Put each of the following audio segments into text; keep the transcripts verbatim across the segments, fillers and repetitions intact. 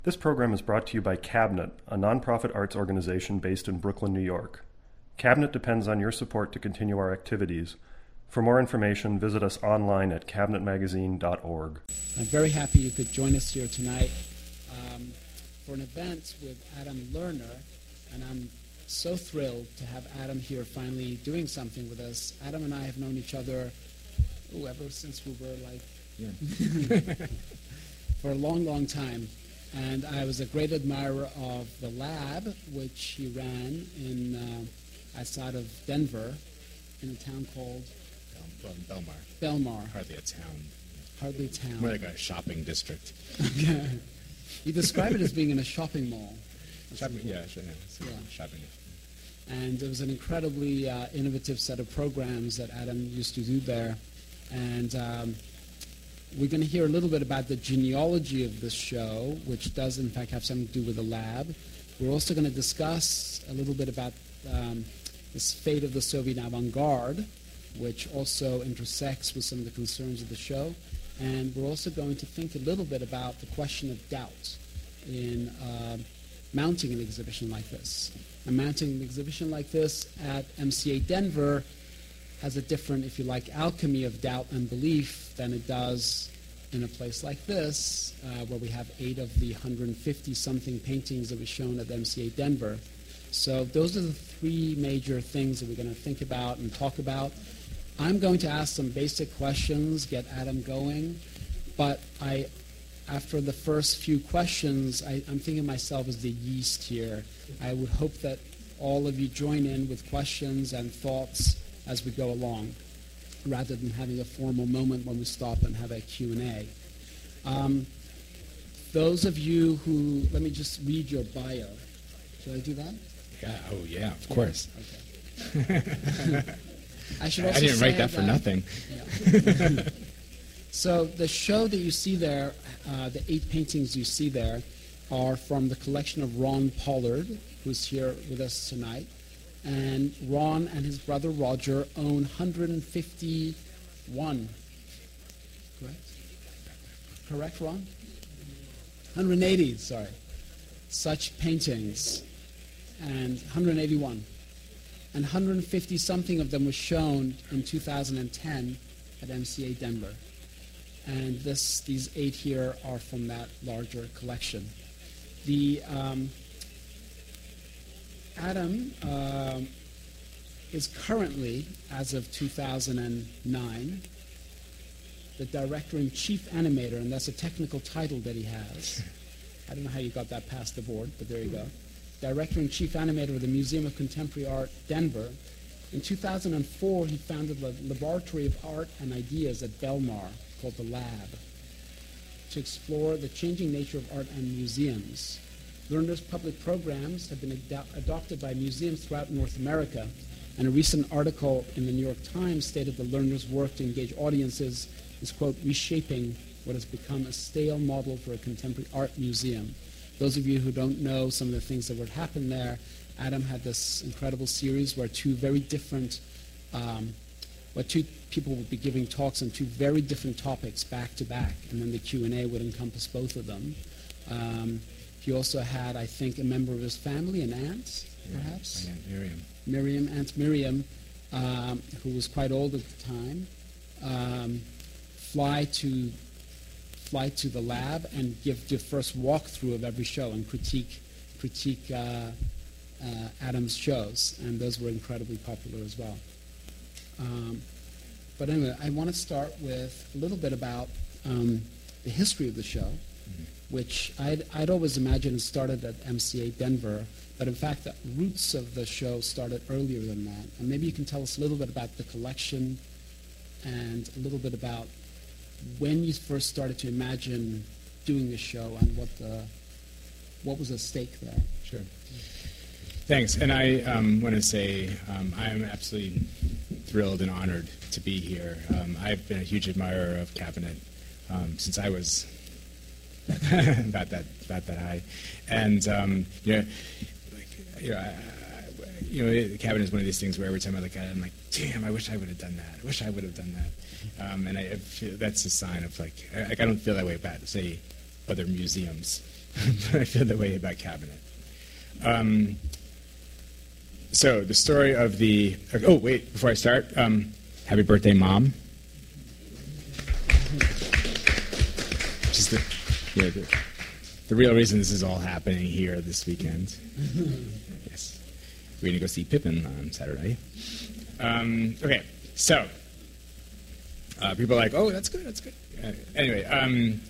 This program is brought to you by Cabinet, a nonprofit arts organization based in Brooklyn, New York. Cabinet depends on your support to continue our activities. For more information, visit us online at cabinet magazine dot org. I'm very happy you could join us here tonight um, for an event with Adam Lerner, and I'm so thrilled to have Adam here finally doing something with us. Adam and I have known each other ooh, ever since we were like, yeah. for a long, long time. And I was a great admirer of the lab, which he ran in uh, outside of Denver, in a town called Bel- Belmar. Belmar. Hardly a town. Hardly a town. More like a shopping district. Okay. You describe it as being in a shopping mall. Shopping, yeah, sure, yeah, so Yeah. shopping. And it was an incredibly uh, innovative set of programs that Adam used to do there. And um, we're going to hear a little bit about the genealogy of this show, which does, in fact, have something to do with the lab. We're also going to discuss a little bit about um, this fate of the Soviet avant-garde, which also intersects with some of the concerns of the show. And we're also going to think a little bit about the question of doubt in uh, mounting an exhibition like this. And mounting an exhibition like this at M C A Denver has a different, if you like, alchemy of doubt and belief than it does in a place like this, uh, where we have eight of the one hundred fifty-something paintings that were shown at M C A Denver. So those are the three major things that we're going to think about and talk about. I'm going to ask some basic questions, get Adam going, but I, after the first few questions, I, I'm thinking of myself as the yeast here. I would hope that all of you join in with questions and thoughts as we go along, rather than having a formal moment when we stop and have a Q and A. Um, those of you who, let me just read your bio. Should I do that? Yeah, oh yeah, of course. Okay. I should also I didn't say write that for nothing. Yeah. So the show that you see there, uh, the eight paintings you see there, are from the collection of Ron Pollard, who's here with us tonight. And Ron and his brother Roger own one hundred fifty-one. Correct? Correct, Ron? one hundred eighty, sorry. Such paintings. And one hundred eighty-one. And one hundred fifty something of them were shown in two thousand ten at M C A Denver. And this, these eight here are from that larger collection. The um, Adam um, is currently, as of two thousand nine, the director-in-chief animator, and that's a technical title that he has. I don't know how you got that past the board, but there you go. Director-in-chief animator of the Museum of Contemporary Art, Denver. In two thousand four, he founded the Laboratory of Art and Ideas at Belmar, called The Lab, to explore the changing nature of art and museums. Lerner's public programs have been ad- adopted by museums throughout North America, and a recent article in the New York Times stated that Lerner's work to engage audiences is, quote, reshaping what has become a stale model for a contemporary art museum. Those of you who don't know some of the things that would happen there, Adam had this incredible series where two very different, um, where two people would be giving talks on two very different topics back to back, and then the Q and A would encompass both of them. Um, He also had, I think, a member of his family, an aunt, perhaps? Yeah, Aunt Miriam. Miriam, Aunt Miriam, um, who was quite old at the time, um, fly to fly to the lab and give the first walkthrough of every show and critique critique uh, uh, Adam's shows, and those were incredibly popular as well. Um, but anyway, I want to start with a little bit about um, the history of the show, which I'd, I'd always imagined started at M C A Denver, but in fact the roots of the show started earlier than that. And maybe you can tell us a little bit about the collection and a little bit about when you first started to imagine doing the show and what the what was at stake there. Sure. Thanks. And I um, want to say um, I'm absolutely thrilled and honored to be here. Um, I've been a huge admirer of Cabinet um, since I was about that about that high, and um, you know, like, you know, I, I, you know, Cabinet is one of these things where every time I look at it, I'm like, damn, I wish I would have done that. I wish I would have done that. Um, and I, I feel that's a sign of like, I, like I don't feel that way about, say, other museums. but I feel that way about Cabinet. Um, so the story of the, oh wait, before I start, um, happy birthday, Mom. Which is the, yeah, the, the real reason this is all happening here this weekend. Yes. We're going to go see Pippin on Saturday. Um, okay, so, uh, people are like, oh, that's good, that's good. Uh, anyway, um,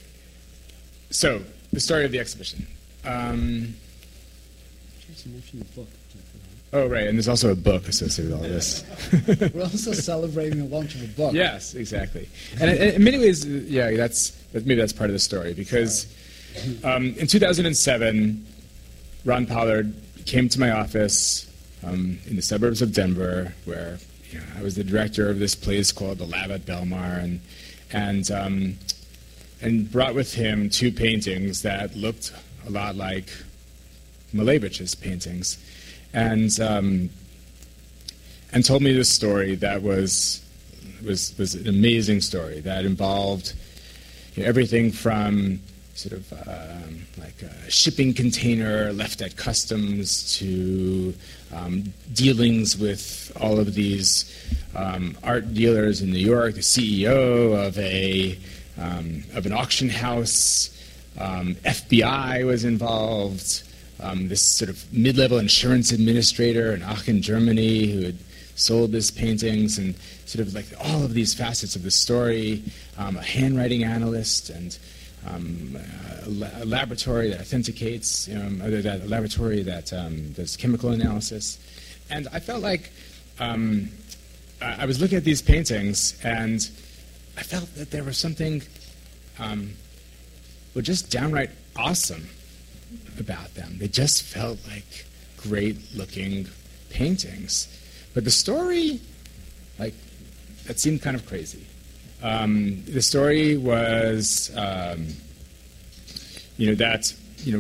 so, the story of the exhibition. Um, Jason mentioned the book. oh, right, and there's also a book associated with all this. We're also celebrating the launch of a book. Yes, exactly. And in, in many ways, yeah, that's maybe that's part of the story, because um, in two thousand seven, Ron Pollard came to my office um, in the suburbs of Denver, where you know, I was the director of this place called the Lab at Belmar, and and um, and brought with him two paintings that looked a lot like Malevich's paintings, and um, and told me this story that was was was an amazing story that involved you know, everything from sort of um, like a shipping container left at customs to um, dealings with all of these um, art dealers in New York, the C E O of a um, of an auction house, um, F B I was involved, um, this sort of mid-level insurance administrator in Aachen, Germany, who had sold these paintings, and sort of like all of these facets of the story, um, a handwriting analyst, and um, a, la- a laboratory that authenticates, um, other that a laboratory that um, does chemical analysis. And I felt like um, I, I was looking at these paintings, and I felt that there was something um, well, just downright awesome about them. They just felt like great-looking paintings. But the story, like, that seemed kind of crazy. Um, the story was, um, you know, that, you know,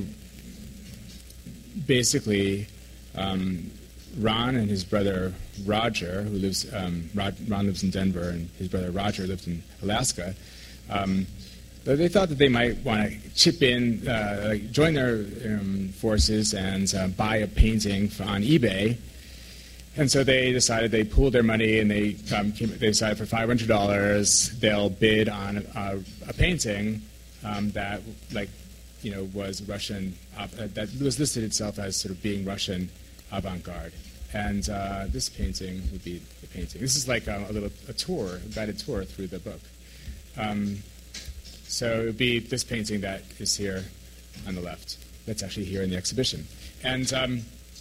basically um, Ron and his brother Roger, who lives, um, Rod, Ron lives in Denver, and his brother Roger lived in Alaska, um, they thought that they might want to chip in, uh, like join their um, forces and uh, buy a painting on eBay. And so they decided, they pooled their money, and they um, came, they decided for five hundred dollars they'll bid on a, a painting um, that, like, you know, was Russian, uh, that was listed itself as sort of being Russian avant-garde. And uh, this painting would be the painting. This is like a, a little a tour, a guided tour through the book. Um, so it would be this painting that is here on the left. That's actually here in the exhibition. And um,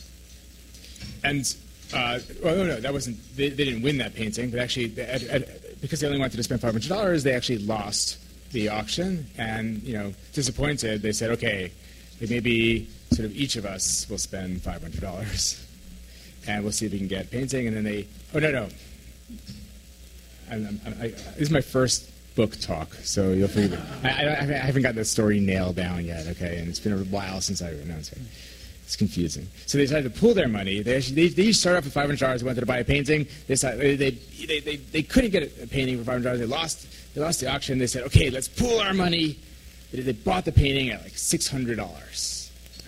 and Uh, well, no, no, that wasn't. They, they didn't win that painting, but actually, they, at, at, because they only wanted to spend five hundred dollars, they actually lost the auction. And you know, disappointed, they said, "Okay, maybe sort of each of us will spend five hundred dollars, and we'll see if we can get painting." And then they, oh no, no, I'm, I'm, I, this is my first book talk, so you'll forgive me. I, I, I haven't got the story nailed down yet, okay? And it's been a while since I announced it. It's confusing. So they decided to pool their money. They actually, they, they started off with five hundred dollars. They wanted to buy a painting. They, decided, they, they, they, they, they couldn't get a painting for five hundred dollars. They lost, they lost the auction. They said, okay, let's pool our money. They, they bought the painting at like six hundred dollars.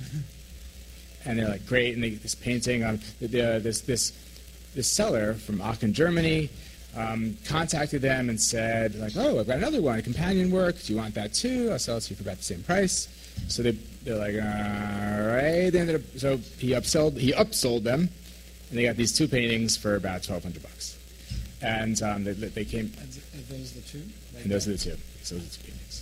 And they're like, great. And they, this painting, um, the, the, this, this, this seller from Aachen, Germany, um, contacted them and said, like, oh, I've got another one, a companion work. Do you want that too? I'll sell it to you for about the same price. So they, they're like, all right. They ended up, so he upsold, he upsold them, and they got these two paintings for about twelve hundred bucks. And um, they, they came. Are those the two? Like And those are the two. So those are the two paintings.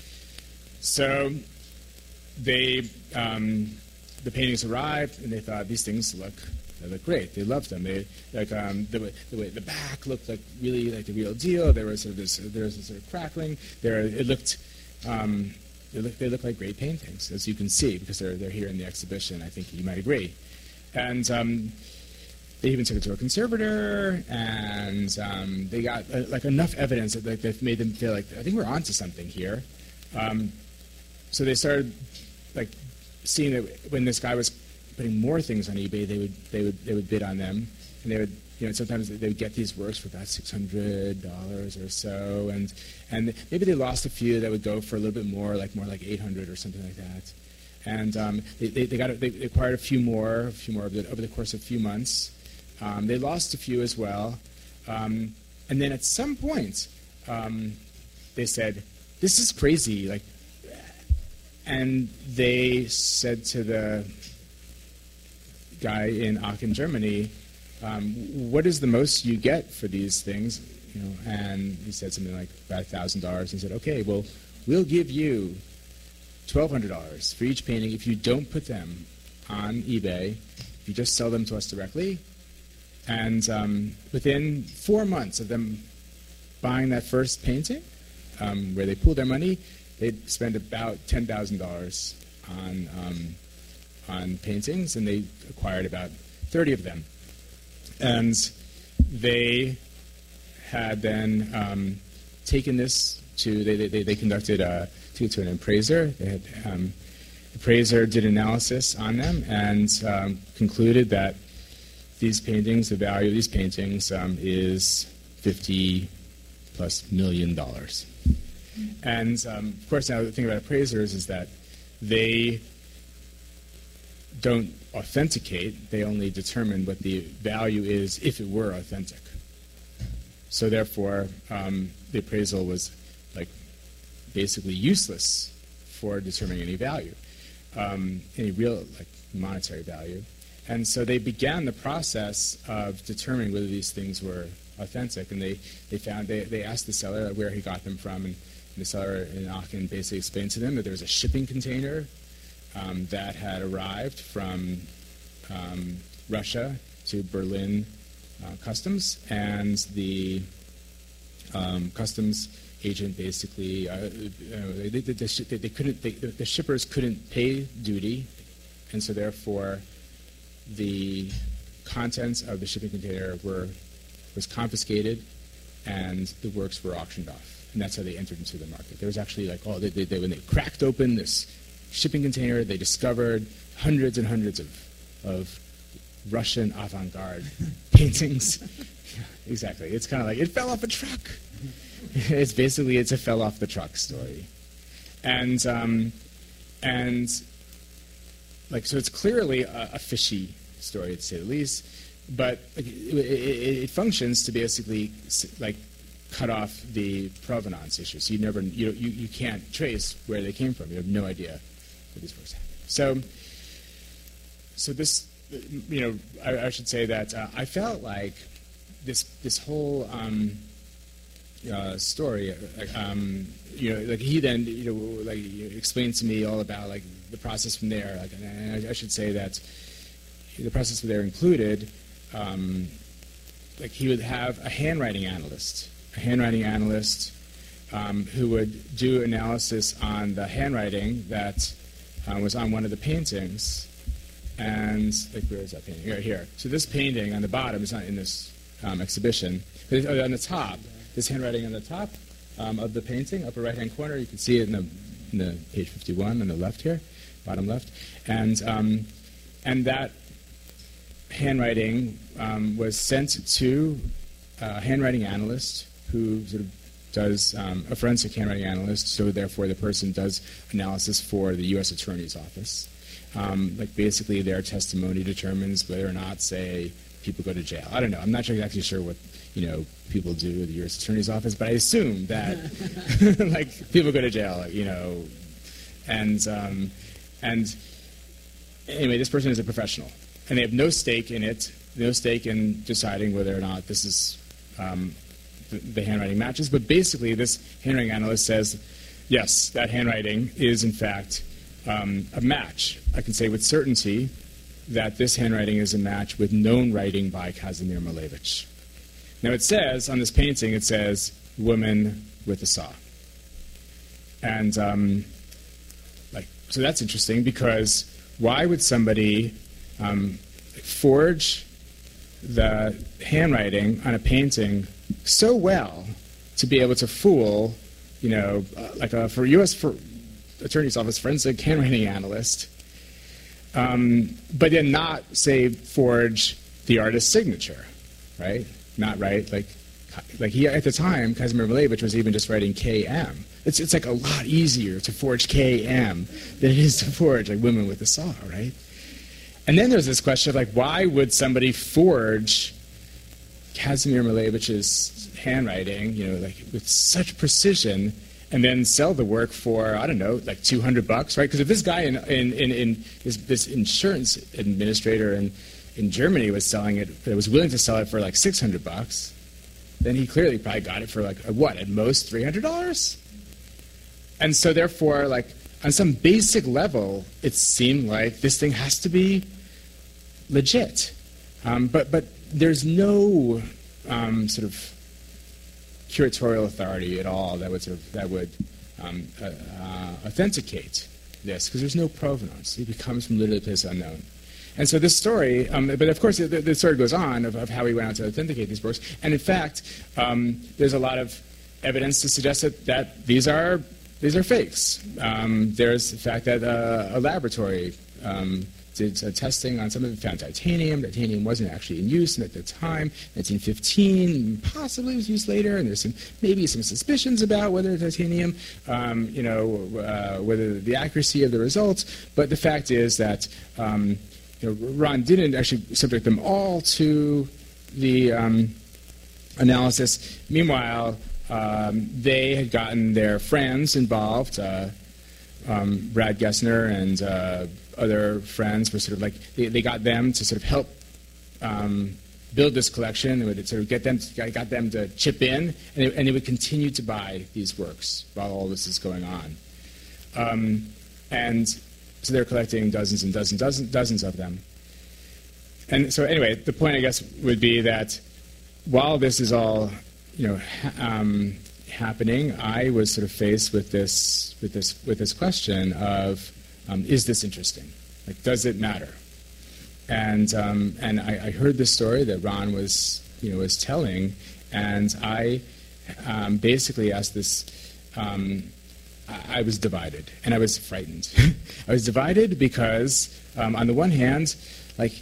So they, um, the paintings arrived, and they thought these things look, they look great. They loved them. They like um, the way the way the back looked like really like the real deal. There was sort of this, there was a sort of crackling. There, it looked. Um, They look, they look like great paintings, as you can see, because they're, they're here in the exhibition. I think you might agree. And um, they even took it to a conservator, and um, they got uh, like enough evidence that like, that made them feel like, I think we're onto something here. Um, so they started like seeing that when this guy was putting more things on eBay, they would they would they would bid on them. and they would, you know, sometimes they would get these works for about six hundred dollars or so, and and maybe they lost a few that would go for a little bit more, like more like eight hundred or something like that. And um, they, they, they got they acquired a few more, a few more over the, over the course of a few months. Um, they lost a few as well, um, and then at some point, um, they said, "This is crazy!" Like, and they said to the guy in Aachen, Germany, um, "What is the most you get for these things?" You know, and he said something like about a thousand dollars. He said, "Okay, well, we'll give you twelve hundred dollars for each painting if you don't put them on eBay, if you just sell them to us directly." And um, within four months of them buying that first painting, um, where they pooled their money, they'd spend about ten thousand dollars on, um, on paintings, and they acquired about thirty of them. And they had then um, taken this to, they, they, they conducted a To, to an appraiser. They had, um, the appraiser did analysis on them and um, concluded that these paintings, the value of these paintings um, is fifty plus million dollars. And um, of course, now the thing about appraisers is that they don't authenticate, they only determine what the value is if it were authentic. So therefore, um, the appraisal was like basically useless for determining any value, um, any real like monetary value. And so they began the process of determining whether these things were authentic. And they, they found, they, they asked the seller where he got them from, and, and the seller in Aachen basically explained to them that there was a shipping container um, that had arrived from um, Russia to Berlin uh, customs, and the um, customs agent basically, uh, they, they, they, they couldn't, they, the shippers couldn't pay duty, and so therefore the contents of the shipping container were was confiscated, and the works were auctioned off, and that's how they entered into the market. There was actually like, oh, they, they, they, when they cracked open this shipping container, they discovered hundreds and hundreds of of Russian avant-garde paintings. Exactly, it's kind of like it fell off a truck. It's basically it's a fell off the truck story, and um, and like so it's clearly a, a fishy story to say the least, but like, it, it, it functions to basically like cut off the provenance issue. So you never you you you can't trace where they came from. You have no idea where these works happened. So so this you know I, I should say that uh, I felt like this this whole. Um, Uh, story, um, you know, like he then, you know, like explained to me all about like the process from there. Like, and I, I should say that the process from there included, um, like he would have a handwriting analyst, a handwriting analyst um, who would do analysis on the handwriting that uh, was on one of the paintings, and like where is that painting? Here, here. So this painting on the bottom is not in this um, exhibition, but on the top. This handwriting on the top um, of the painting, upper right-hand corner, you can see it in the, in the page fifty-one on the left here, bottom left, and um, and that handwriting um, was sent to a handwriting analyst who sort of does um, a forensic handwriting analyst. So therefore, the person does analysis for the U S Attorney's Office. Um, like basically, their testimony determines whether or not, say, people go to jail. I don't know. I'm not sure exactly sure what you know people do at the U S Attorney's Office, but I assume that like people go to jail, you know, and um, and anyway, this person is a professional, and they have no stake in it, no stake in deciding whether or not this is um, the, the handwriting matches. But basically, this handwriting analyst says, yes, that handwriting is in fact um, a match. I can say with certainty that this handwriting is a match with known writing by Kazimir Malevich. Now it says, on this painting, it says, woman with a saw. And, um, like, so that's interesting, because why would somebody um, forge the handwriting on a painting so well to be able to fool, you know, uh, like a for U S for Attorney's Office forensic handwriting analyst, Um, but then not, say, forge the artist's signature, right? Not right, like, like he, at the time, Kazimir Malevich was even just writing K M. It's, it's like a lot easier to forge K M than it is to forge like Women with a Saw, right? And then there's this question of like, why would somebody forge Kazimir Malevich's handwriting, you know, like with such precision, and then sell the work for, I don't know, like two hundred bucks, right? Because if this guy in, in, in, in this, this insurance administrator in, in Germany was selling it, was willing to sell it for like six hundred bucks, then he clearly probably got it for like, what, at most three hundred dollars? And so therefore, like, on some basic level, it seemed like this thing has to be legit. Um, but, but there's no um, sort of curatorial authority at all that would sort of, that would um, uh, uh, authenticate this, because there's no provenance. It becomes from literally a place unknown. And so this story, um, but of course the, the story goes on of, of how he went out to authenticate these works. And in fact, um, there's a lot of evidence to suggest that, that these are these are fakes. Um, there's the fact that uh, a laboratory um, did uh, testing on some of it, found titanium. Titanium wasn't actually in use at the time. nineteen fifteen, possibly was used later, and there's some maybe some suspicions about whether titanium, um, you know, uh, whether the accuracy of the results. But the fact is that um, you know, Ron didn't actually subject them all to the um, analysis. Meanwhile, um, they had gotten their friends involved. Uh, um, Brad Gessner and uh, other friends were sort of like, they, they got them to sort of help um, build this collection. They would sort of get them, to, got them to chip in, and they, and they would continue to buy these works while all this is going on. Um, and so they're collecting dozens and dozens, dozens, dozens of them. And so anyway, the point, I guess, would be that while this is all, you know, ha- um, happening, I was sort of faced with this, with this, with this question of, um, is this interesting? Like, does it matter? And um, and I, I heard this story that Ron was, you know, was telling, and I um, basically asked this. Um, I was divided, and I was frightened. I was divided because, um, on the one hand, like,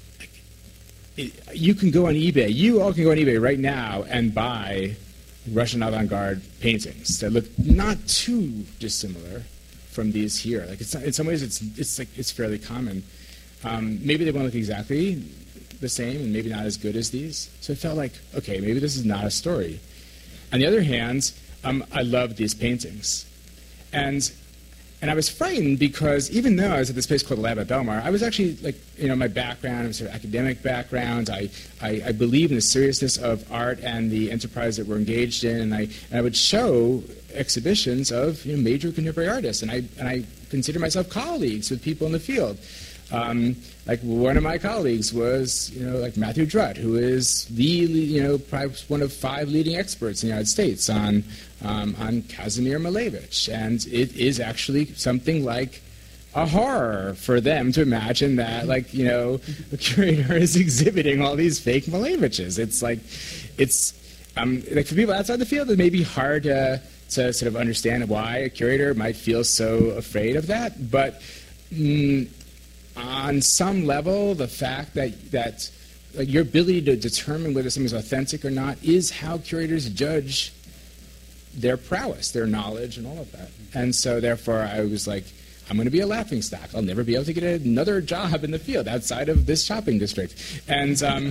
it, you can go on eBay. You all can go on eBay right now and buy Russian avant-garde paintings that look not too dissimilar from these here. Like, it's not, in some ways, it's it's like it's fairly common. Um, maybe they won't look exactly the same, and maybe not as good as these. So it felt like, okay, maybe this is not a story. On the other hand, um, I loved these paintings. And and I was frightened because even though I was at this place called the Lab at Belmar, I was actually, like, you know, my background, sort of academic background, I, I, I believe in the seriousness of art and the enterprise that we're engaged in, and I, and I would show exhibitions of, you know, major contemporary artists, and I, and I consider myself colleagues with people in the field. Um, like, one of my colleagues was, you know, like Matthew Drutt, who is the, you know, probably one of five leading experts in the United States on um, on Kazimir Malevich, and it is actually something like a horror for them to imagine that, like, you know, a curator is exhibiting all these fake Maleviches. It's like, it's um, like for people outside the field, it may be hard to to sort of understand why a curator might feel so afraid of that, but. Mm, On some level, the fact that, that like, your ability to determine whether something is authentic or not is how curators judge their prowess, their knowledge, and all of that. And so, therefore, I was like, I'm going to be a laughingstock. I'll never be able to get another job in the field outside of this shopping district. And um,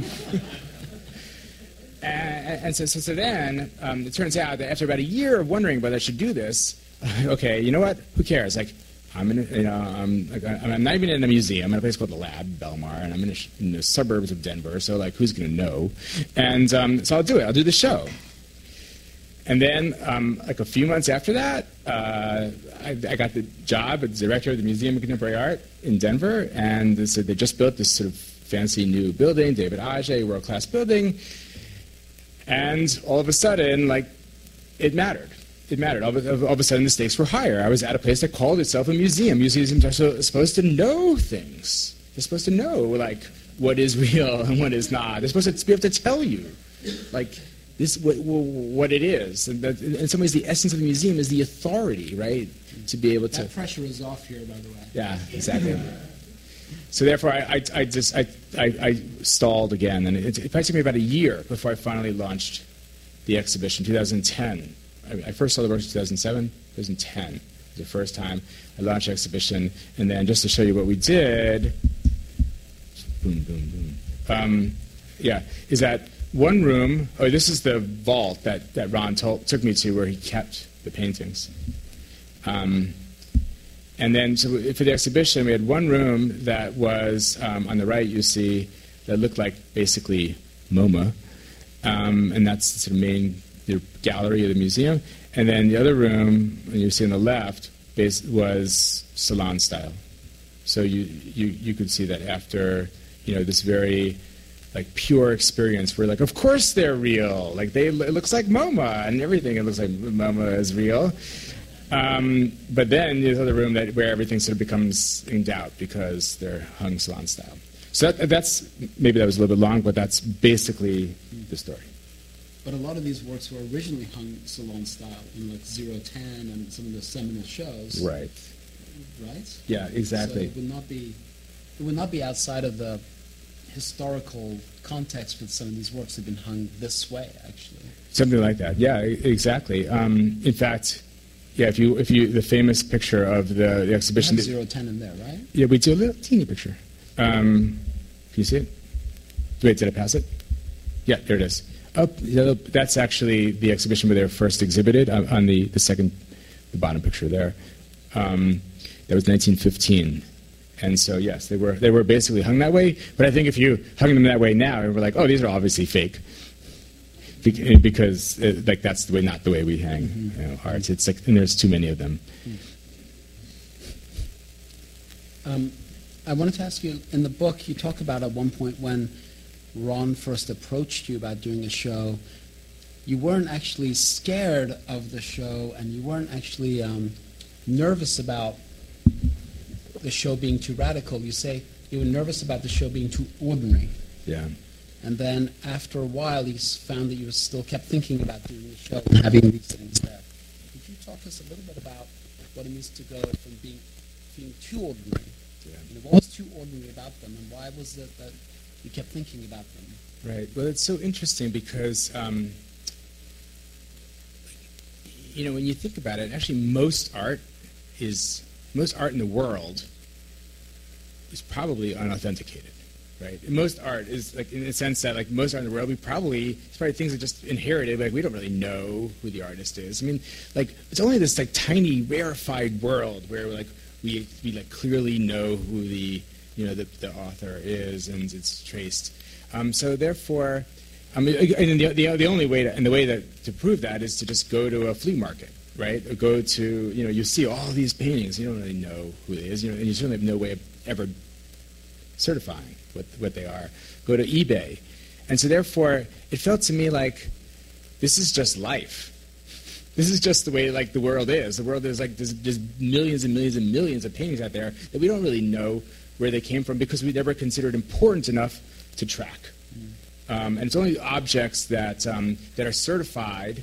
and, and so, so, so then, um, it turns out that after about a year of wondering whether I should do this, okay, you know what? Who cares? Like, I'm in, a, you know, I'm, I'm not even in a museum. I'm in a place called the Lab, Belmar, and I'm in, a, in the suburbs of Denver. So, like, who's going to know? And um, so I'll do it. I'll do the show. And then, um, like a few months after that, uh, I, I got the job as director of the Museum of Contemporary Art in Denver, and so they just built this sort of fancy new building, David Adjaye, world-class building, and all of a sudden, like, it mattered. It mattered. All of, all of a sudden, the stakes were higher. I was at a place that called itself a museum. Museums are so, supposed to know things. They're supposed to know, like, what is real and what is not. They're supposed to be able to tell you, like, this what, what it is. And that, in some ways, the essence of the museum is the authority, right, to be able to. That pressure is off here, by the way. Yeah, exactly. so therefore, I, I, I just I, I, I stalled again, and it, it probably took me about a year before I finally launched the exhibition. two thousand ten. I, I first saw the work in two thousand seven. two thousand ten was the first time I launched the exhibition, and then just to show you what we did, boom, boom, boom. Um, yeah, is that one room? Oh, this is the vault that that Ron told, took me to, where he kept the paintings. Um, And then so for the exhibition, we had one room that was, um, on the right you see, that looked like basically MoMA. Um, and that's the sort of main the gallery of the museum. And then the other room, and you see on the left, base, was salon style. So you, you, you could see that after, you know, this very like pure experience where like, of course they're real. Like they, it looks like MoMA and everything. It looks like MoMA is real. Um, but then there's another room that where everything sort of becomes in doubt because they're hung salon style. So that, that's maybe that was a little bit long, but that's basically the story. But a lot of these works were originally hung salon style in like zero ten and some of the seminal shows. Right. Right. Yeah. Exactly. So it would not be, it would not be outside of the historical context with some of these works have been hung this way, actually. Something like that. Yeah. Exactly. Um, in fact. Yeah, if you if you the famous picture of the, the exhibition. zero ten in there, right? Yeah, we do a little teeny picture. Um, can you see it? Wait, did I pass it? Yeah, there it is. Up, that's actually the exhibition where they were first exhibited on, on the, the second, the bottom picture there. Um, that was nineteen fifteen, and so yes, they were they were basically hung that way. But I think if you hung them that way now, we're like, oh, these are obviously fake. Because it, like that's the way, not the way we hang mm-hmm. you know, arts. It's like, and there's too many of them. Um, I wanted to ask you, in the book, you talk about at one point when Ron first approached you about doing a show, you weren't actually scared of the show, and you weren't actually um, nervous about the show being too radical. You say you were nervous about the show being too ordinary. Yeah. And then after a while, he found that you still kept thinking about doing the show and having these things there. Could you talk to us a little bit about what it means to go from being being too ordinary? Yeah. And what was too ordinary about them, and why was it that you kept thinking about them? Right. Well, it's so interesting because, um, you know, when you think about it, actually most art is, most art in the world is probably unauthenticated. Right. And most art is like in the sense that like most art in the world, we probably it's probably things that just inherited. Like we don't really know who the artist is. I mean, like it's only this like tiny rarefied world where like we we like clearly know who the you know the, the author is and it's traced. Um, so therefore, I mean, and the, the the only way to, and the way that to prove that is to just go to a flea market, right? Or go to you know you see all these paintings, you don't really know who it is, you know, and you certainly have no way of ever certifying what what they are. Go to eBay. And so therefore, it felt to me like this is just life. This is just the way like the world is. The world is like there's, there's millions and millions and millions of paintings out there that we don't really know where they came from because we never considered important enough to track. Mm. Um, and it's only objects that um, that are certified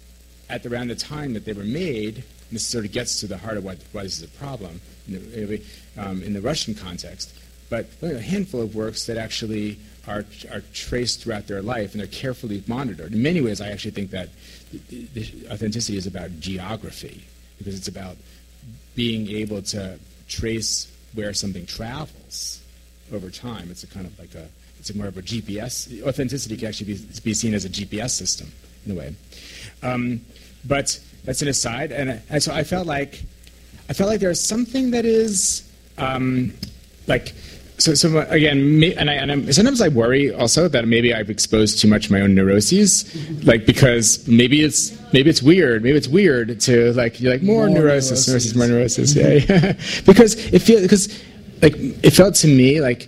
at around the time that they were made. And this sort of gets to the heart of what why this is a problem in the, um, in the Russian context. But only a handful of works that actually are are traced throughout their life and they're carefully monitored. In many ways, I actually think that the, the authenticity is about geography because it's about being able to trace where something travels over time. It's a kind of like a it's a more of a G P S. Authenticity can actually be, be seen as a G P S system in a way. Um, but that's an aside, and, and so I felt like I felt like there's something that is um, like. So, so again, me, and, I, and I'm, sometimes I worry also that maybe I've exposed too much of my own neuroses, like because maybe it's maybe it's weird, maybe it's weird to like you're like more, more neurosis, neurosis, more neurosis, yeah, yeah. because it feels because like it felt to me like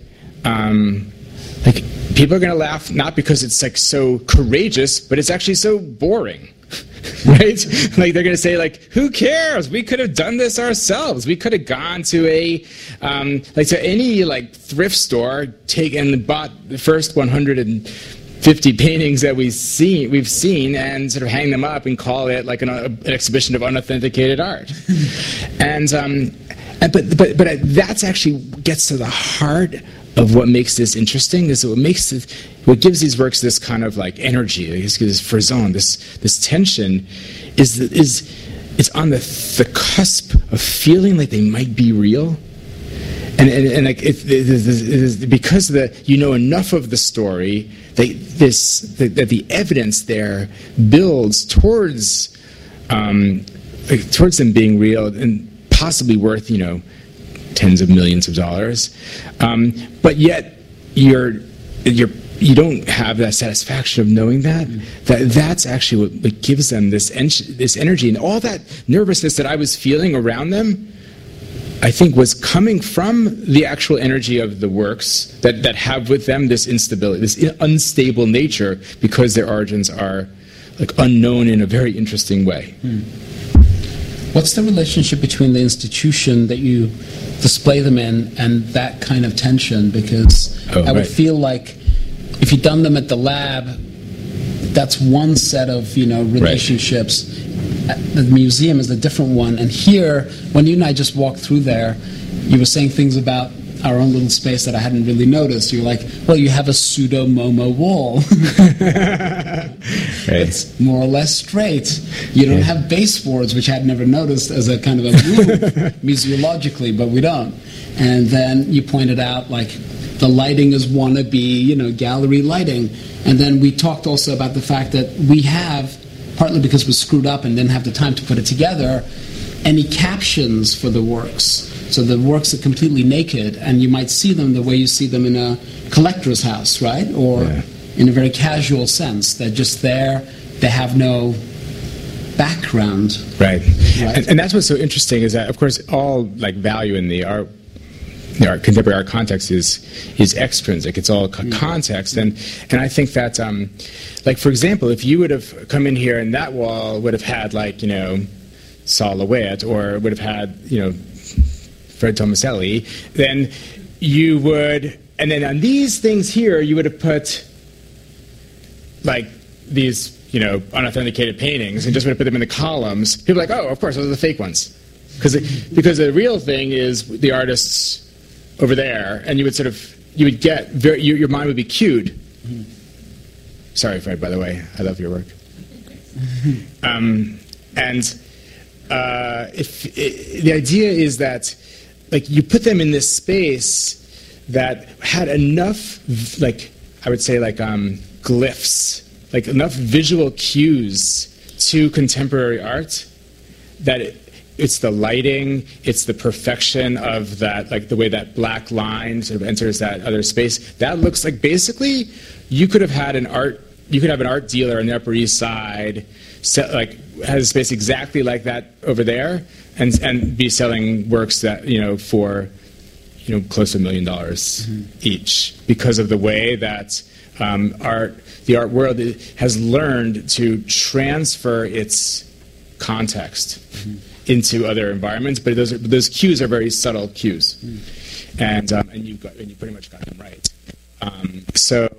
um, like people are gonna laugh not because it's like so courageous, but it's actually so boring. Right? Like they're going to say, like, who cares? We could have done this ourselves. We could have gone to a, um, like to any like thrift store, taken and bought the first one hundred fifty paintings that we've seen, we've seen, and sort of hang them up and call it like an, uh, an exhibition of unauthenticated art. and um, and, but but but that's actually gets to the heart of what makes this interesting. Is what makes it, what gives these works this kind of like energy, this frisson, this this tension, is is it's on the the cusp of feeling like they might be real. And, and, and like it, it, it, it, it, because the, you know enough of the story, they, this, the, that the evidence there builds towards um, like, towards them being real and possibly worth, you know, tens of millions of dollars. Um, but yet you're you're you don't have that satisfaction of knowing that. Mm. That that's actually what, what gives them this en- this energy, and all that nervousness that I was feeling around them, I think, was coming from the actual energy of the works that, that have with them this instability, this unstable nature, because their origins are like unknown in a very interesting way. Hmm. What's the relationship between the institution that you display them in and that kind of tension? Because oh, I would right. feel like if you'd done them at the lab, that's one set of, you know, relationships. Right. The museum is a different one. And here, when you and I just walked through there, you were saying things about our own little space that I hadn't really noticed. You were like, well, you have a pseudo-MoMA wall. Right. It's more or less straight. You don't yeah. have baseboards, which I'd never noticed as a kind of a rule museologically, but we don't. And then you pointed out, like, the lighting is wannabe, you know, gallery lighting. And then we talked also about the fact that we have, partly because we're screwed up and didn't have the time to put it together, any captions for the works. So the works are completely naked, and you might see them the way you see them in a collector's house, right? Or yeah. in a very casual sense. They're just there. They have no background. Right. right? And, and that's what's so interesting is that, of course, all like value in the art, the art, contemporary art context is is extrinsic. It's all mm. context. And and I think that, um, like, for example, if you would have come in here and that wall would have had, like, you know, Saul LeWitt, or would have had, you know, Fred Tomaselli, then you would, and then on these things here, you would have put, like, these, you know, unauthenticated paintings, and just would have put them in the columns. People are like, oh, of course, those are the fake ones. Because because the real thing is the artists over there, and you would sort of, you would get, very, your, your mind would be cued. Mm-hmm. Sorry, Fred, by the way, I love your work. um, and uh, if it, the idea is that, like, you put them in this space that had enough, like, I would say, like, um, glyphs, like enough visual cues to contemporary art that it, it's the lighting, it's the perfection of that, like the way that black line sort of enters that other space. That looks like, basically, you could have had an art, you could have an art dealer on the Upper East Side, set, like, has a space exactly like that over there, and and be selling works that, you know, for, you know, close to a million dollars mm-hmm. each, because of the way that um, art, the art world has learned to transfer its context mm-hmm. into other environments. But those are, those cues are very subtle cues, mm-hmm. and um, and you got and you pretty much got them right. Um, so.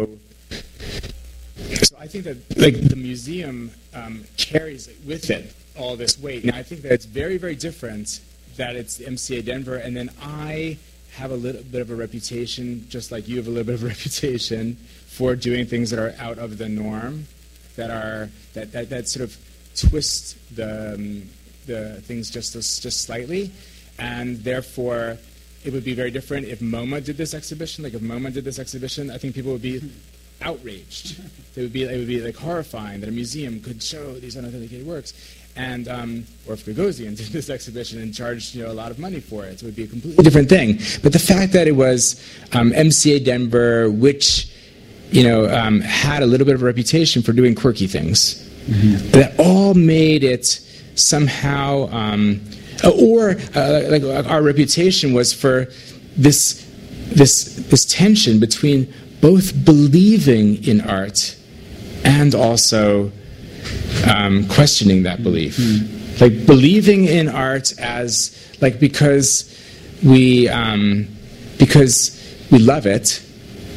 So I think that, like, the museum um, carries with it all this weight. Now, I think that it's very, very different that it's the M C A Denver, and then I have a little bit of a reputation, just like you have a little bit of a reputation, for doing things that are out of the norm, that are that that, that sort of twist the um, the things just just slightly, and therefore it would be very different if MoMA did this exhibition. Like, if MoMA did this exhibition, I think people would be outraged. It would be it would be like horrifying that a museum could show these unauthenticated works, and um, or if Gagosian did this exhibition and charged, you know, a lot of money for it, it would be a completely different thing. But the fact that it was um, M C A Denver, which, you know, um, had a little bit of a reputation for doing quirky things, mm-hmm. that all made it somehow, um, or uh, like our reputation was for this this this tension between both believing in art and also um, questioning that belief. Mm-hmm. Like, believing in art as, like, because we um, because we love it,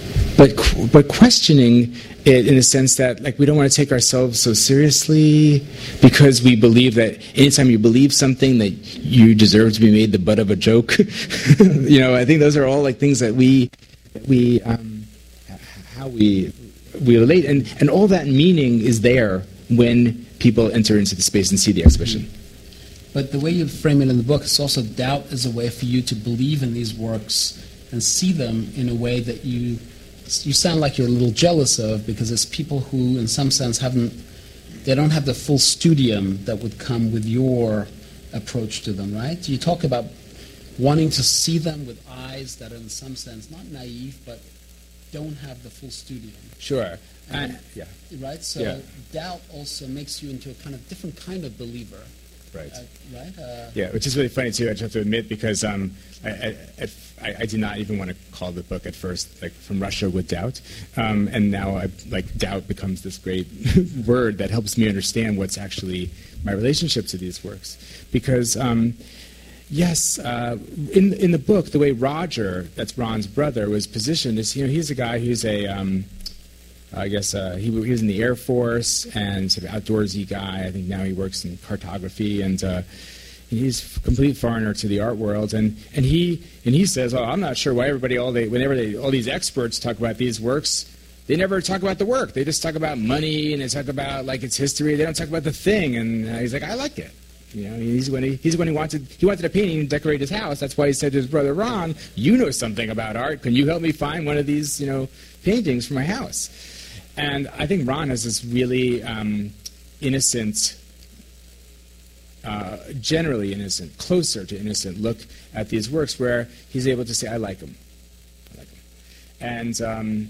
but but questioning it in the sense that, like, we don't want to take ourselves so seriously because we believe that anytime you believe something that you deserve to be made the butt of a joke. You know, I think those are all like things that we we um, how we we relate, and and all that meaning is there when people enter into the space and see the exhibition. But the way you frame it in the book is also doubt is a way for you to believe in these works and see them in a way that you you sound like you're a little jealous of, because it's people who, in some sense, haven't, they don't have the full studium that would come with your approach to them, right? You talk about wanting to see them with eyes that are, in some sense, not naive, but don't have the full studium. Sure. And, uh, yeah. Right? So yeah. doubt also makes you into a kind of different kind of believer. Right. Uh, right? Uh, yeah, which is really funny too. I just have to admit, because um, I, I, I, I did not even want to call the book at first, like, From Russia with Doubt, um, and now I, like, doubt becomes this great word that helps me understand what's actually my relationship to these works. Because um, yes, uh, in in the book, the way Roger, that's Ron's brother, was positioned is, you know, he's a guy who's a um, I guess uh, he, he was in the Air Force and sort of outdoorsy guy. I think now he works in cartography, and, uh, and he's a complete foreigner to the art world. And, and he and he says, "Oh, I'm not sure why everybody, all they, whenever they, all these experts talk about these works, they never talk about the work. They just talk about money and they talk about, like, its history. They don't talk about the thing." And uh, he's like, "I like it." You know, he's when he he's when he wanted he wanted a painting to decorate his house. That's why he said to his brother Ron, "You know something about art. Can you help me find one of these, you know, paintings for my house?" And I think Ron has this really um, innocent, uh, generally innocent, closer to innocent look at these works, where he's able to say, "I like them, I like them," and um,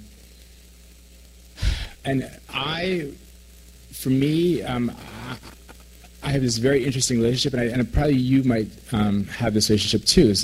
and I, for me, um, I, I have this very interesting relationship, and, I, and probably you might um, have this relationship too.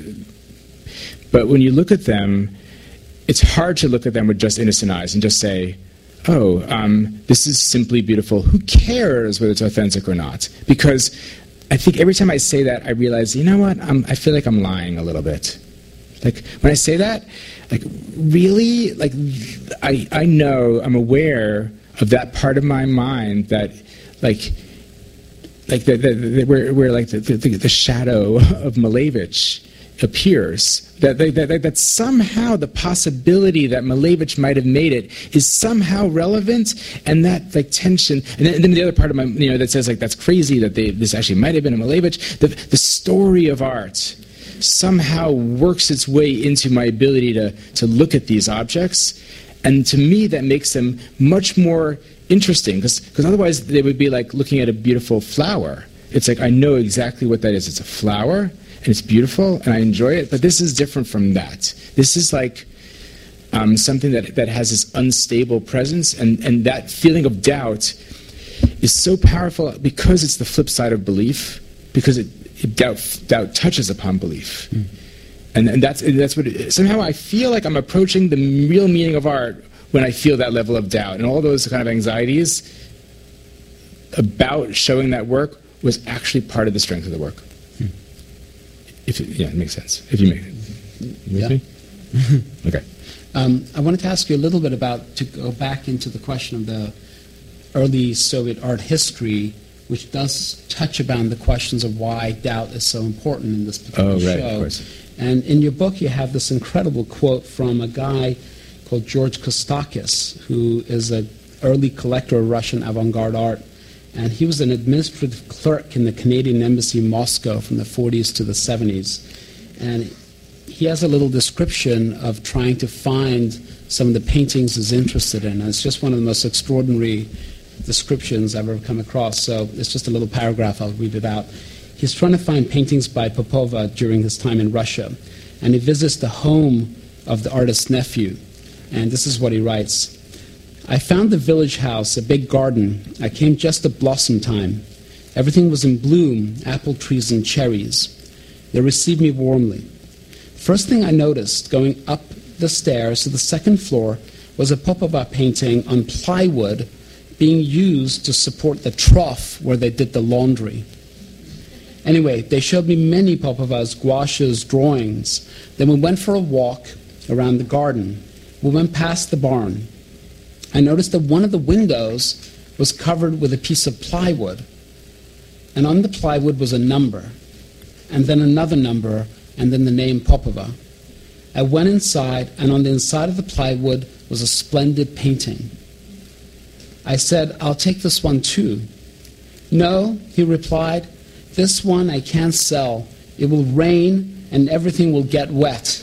But when you look at them, it's hard to look at them with just innocent eyes and just say, "Oh, um, this is simply beautiful. Who cares whether it's authentic or not?" Because I think every time I say that, I realize, you know what? I'm, I feel like I'm lying a little bit. Like, when I say that, like, really, like, I I know, I'm aware of that part of my mind that, like, like the, the, the where where like the, the the shadow of Malevich appears, that, that, that, that somehow the possibility that Malevich might have made it is somehow relevant, and that, like, tension, and then, and then the other part of my, you know, that says, like, that's crazy that they, this actually might have been a Malevich, the, the story of art somehow works its way into my ability to, to look at these objects, and to me that makes them much more interesting, because otherwise they would be like looking at a beautiful flower. It's like, I know exactly what that is. It's a flower, and it's beautiful, and I enjoy it, but this is different from that. This is like um, something that, that has this unstable presence, and, and that feeling of doubt is so powerful because it's the flip side of belief, because it, it doubt, doubt touches upon belief. Mm. And, and that's, and that's what it, somehow I feel like I'm approaching the real meaning of art when I feel that level of doubt. And all those kind of anxieties about showing that work was actually part of the strength of the work. Hmm. If it, yeah, it makes sense. If you make it. You yeah. Okay. Um, I wanted to ask you a little bit about, to go back into the question of the early Soviet art history, which does touch upon the questions of why doubt is so important in this particular oh, right, show. Of course. And in your book, you have this incredible quote from a guy called George Kostakis, who is an early collector of Russian avant-garde art. And he was an administrative clerk in the Canadian Embassy in Moscow from the forties to the seventies. And he has a little description of trying to find some of the paintings he's interested in. And it's just one of the most extraordinary descriptions I've ever come across. So it's just a little paragraph. I'll read it out. He's trying to find paintings by Popova during his time in Russia. And he visits the home of the artist's nephew. And this is what he writes. "I found the village house, a big garden. I came just at blossom time. Everything was in bloom, apple trees and cherries. They received me warmly. First thing I noticed, going up the stairs to the second floor, was a Popova painting on plywood being used to support the trough where they did the laundry. Anyway, they showed me many Popovas, gouaches, drawings. Then we went for a walk around the garden. we went past the barn. I noticed that one of the windows was covered with a piece of plywood. And on the plywood was a number, and then another number, and then the name Popova. I went inside, and on the inside of the plywood was a splendid painting. I said, "I'll take this one too." "No," he replied, "this one I can't sell. It will rain, and everything will get wet.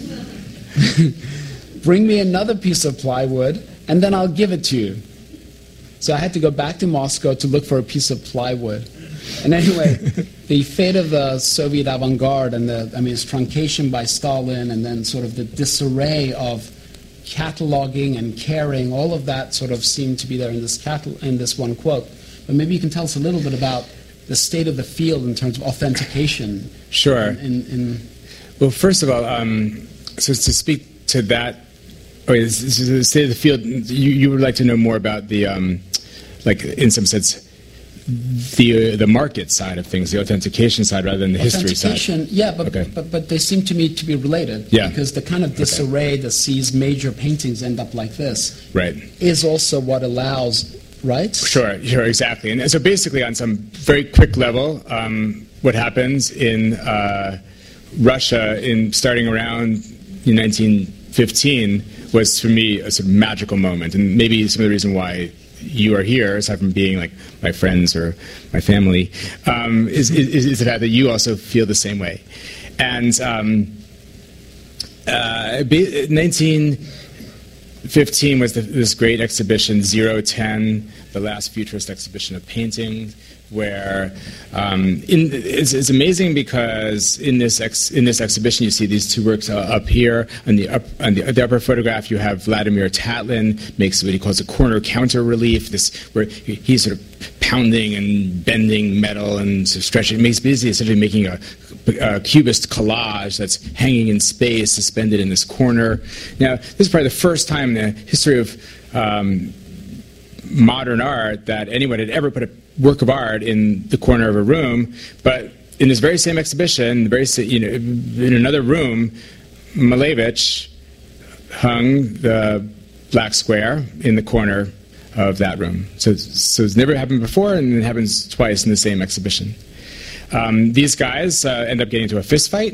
Bring me another piece of plywood, and then I'll give it to you." So I had to go back to Moscow to look for a piece of plywood. And anyway, the fate of the Soviet avant-garde and the, I mean, its truncation by Stalin, and then sort of the disarray of cataloging and caring, all of that sort of seemed to be there in this catal- in this one quote. But maybe you can tell us a little bit about the state of the field in terms of authentication. Sure. In, in, in well, first of all, um, so to speak to that, oh, yeah, this is the state of the field. You, you would like to know more about the, um, like in some sense, the uh, the market side of things, the authentication side, rather than the history side. Authentication, yeah, but, okay. but but they seem to me to be related. Yeah. Because the kind of disarray okay. that sees major paintings end up like this, right, is also what allows, right? Sure, sure, exactly. And so basically, on some very quick level, um, what happens in uh, Russia in starting around in nineteen fifteen was for me a sort of magical moment, and maybe some of the reason why you are here, aside from being like my friends or my family, um, is, is, is the fact that you also feel the same way. And um, uh, nineteen fifteen was the, this great exhibition, zero ten, the last futurist exhibition of painting, where um, in, it's, it's amazing because in this ex, in this exhibition you see these two works uh, up here. On the, up, on the, the upper photograph you have Vladimir Tatlin makes what he calls a corner counter relief. This where he, he's sort of pounding and bending metal and sort of stretching. He's basically essentially making a, a cubist collage that's hanging in space, suspended in this corner. Now this is probably the first time in the history of um, modern art that anyone had ever put a work of art in the corner of a room. But in this very same exhibition, the very you know, in another room, Malevich hung the black square in the corner of that room. So, so it's never happened before, and it happens twice in the same exhibition. Um, these guys uh, end up getting into a fist fight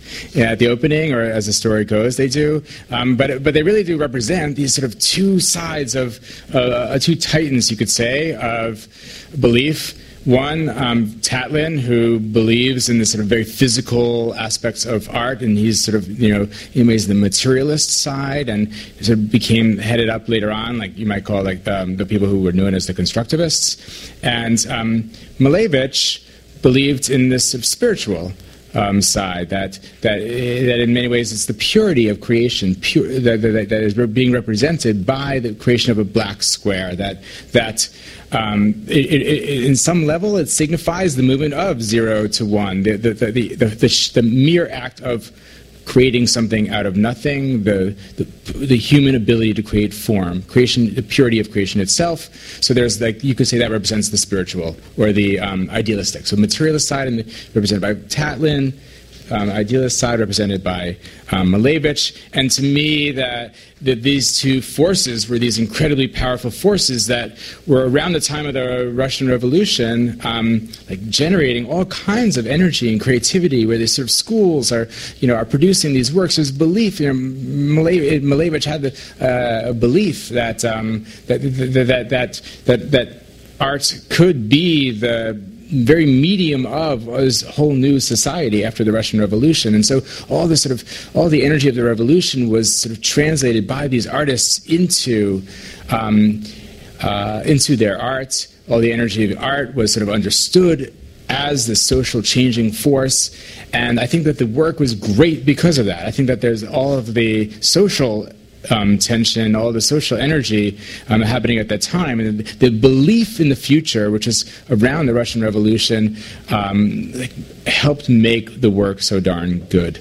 at the opening, or as the story goes, they do. Um, but but they really do represent these sort of two sides of uh, two titans, you could say, of belief. One, um, Tatlin, who believes in the sort of very physical aspects of art, and he's sort of, you know, in ways the materialist side, and sort of became headed up later on, like you might call like um, the people who were known as the constructivists. And um, Malevich believed in this sort of spiritual um, side, that that that in many ways it's the purity of creation, pure, that, that, that is being represented by the creation of a black square. That that um, it, it, it, in some level it signifies the movement of zero to one, the the the the, the, the, the mere act of creating something out of nothing, the, the the human ability to create form, creation, the purity of creation itself. So there's like, you could say that represents the spiritual or the um, idealistic. So materialist side and the, represented by Tatlin, um, idealist side represented by um, Malevich. And to me, that, that these two forces were these incredibly powerful forces that were around the time of the Russian Revolution, um, like generating all kinds of energy and creativity, where these sort of schools are, you know, are producing these works. There's belief, you know, Male- Malevich had the uh, belief that, um, that, that, that, that, that, that art could be the very medium of this whole new society after the Russian Revolution. And so all the sort of all the energy of the revolution was sort of translated by these artists into um, uh, into their art. All the energy of art was sort of understood as the social changing force, and I think that the work was great because of that. I think that there's all of the social Um, tension, all the social energy um, happening at that time, and the belief in the future, which is around the Russian Revolution, um, like, helped make the work so darn good.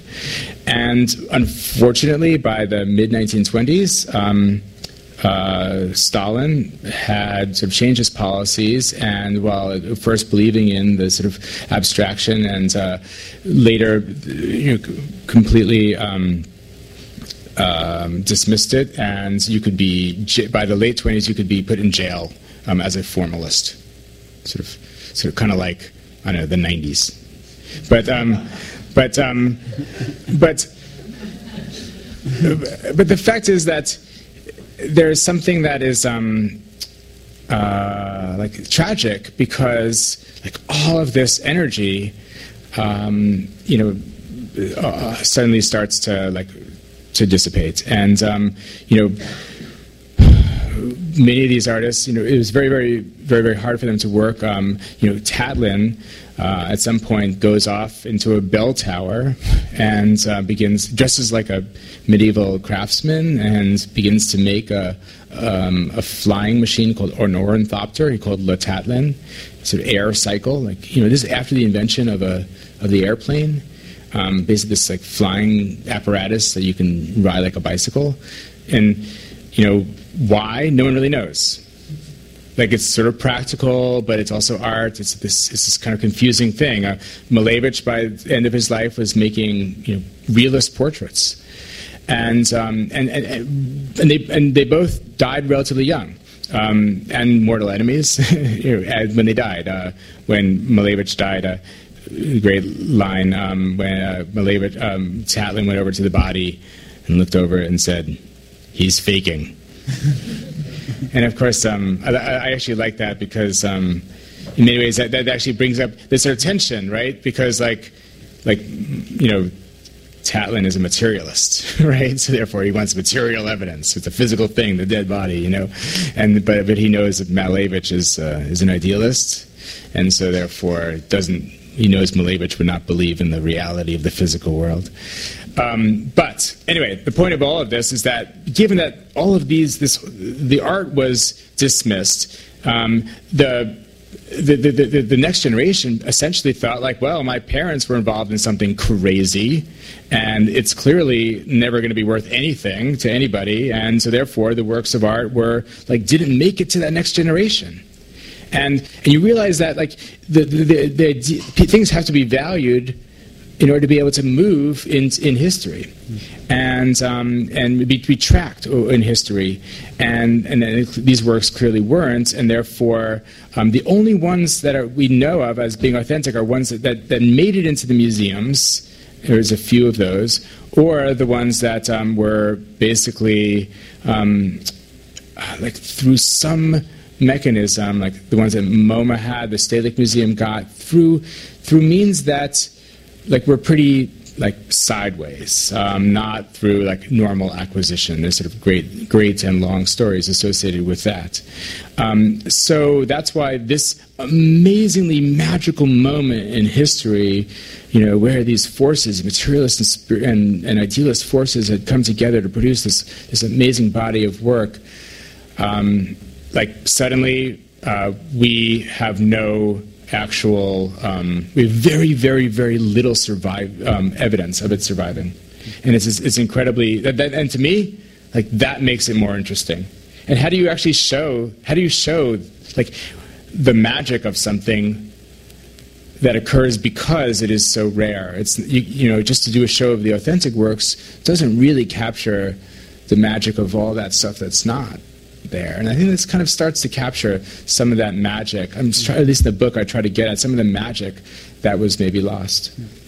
And unfortunately, by the mid nineteen twenties, um, uh, Stalin had sort of changed his policies, and while at first believing in the sort of abstraction, and uh, later, you know, completely Um, um, dismissed it, and you could be, by the late twenties, you could be put in jail um, as a formalist. Sort of, sort of kind of like, I don't know, the nineties. But, um, but, um, but, but the fact is that there is something that is um, uh, like tragic, because like all of this energy, um, you know, uh, suddenly starts to like to dissipate, and um, you know, many of these artists, you know, it was very, very, very, very hard for them to work. Um, you know, Tatlin uh, at some point goes off into a bell tower and uh, begins, dresses like a medieval craftsman, and begins to make a, um, a flying machine called Ornithopter. He called Le Tatlin, sort of air cycle. Like, you know, this is after the invention of a of the airplane. Um, basically, this like flying apparatus that you can ride like a bicycle, and you know why? No one really knows. Like, it's sort of practical, but it's also art. It's this, it's this kind of confusing thing. Uh, Malevich, by the end of his life, was making, you know, realist portraits, and um, and, and and they and they both died relatively young, um, and mortal enemies. You know, when they died, uh, when Malevich died, uh, great line um, when uh, Malevich um, Tatlin went over to the body and looked over it and said, "He's faking." And of course, um, I, I actually like that, because um, in many ways that, that actually brings up this sort of tension, right? Because like, like you know, Tatlin is a materialist, right? So therefore, he wants material evidence. It's a physical thing, the dead body, you know. And but but he knows that Malevich is uh, is an idealist, and so therefore doesn't. He knows Malevich would not believe in the reality of the physical world. Um, but anyway, the point of all of this is that, given that all of these, this, the art was dismissed, um, the, the, the, the, the next generation essentially thought like, well, my parents were involved in something crazy, and it's clearly never going to be worth anything to anybody, and so therefore the works of art were like didn't make it to that next generation. And, and you realize that like the, the, the, the things have to be valued in order to be able to move in in history, and um, and be, be tracked in history, and and these works clearly weren't, and therefore um, the only ones that are, we know of as being authentic are ones that, that, that made it into the museums. There's a few of those, or the ones that um, were basically um, like through some mechanism, like the ones that MoMA had, the Stedelijk Museum got, through through means that like we're pretty like sideways, um, not through like normal acquisition. There's sort of great, great and long stories associated with that. Um, so that's why this amazingly magical moment in history, you know, where these forces, materialist and, spirit, and, and idealist forces, had come together to produce this this amazing body of work. Um, like suddenly, uh, we have no actual, um, we have very, very, very little survive, um, evidence of it surviving. And it's, it's incredibly, that, that, and to me, like that makes it more interesting. And how do you actually show, how do you show like the magic of something that occurs because it is so rare? It's, you, you know, just to do a show of the authentic works doesn't really capture the magic of all that stuff that's not there. And I think this kind of starts to capture some of that magic. I'm just trying, at least in the book, I try to get at some of the magic that was maybe lost.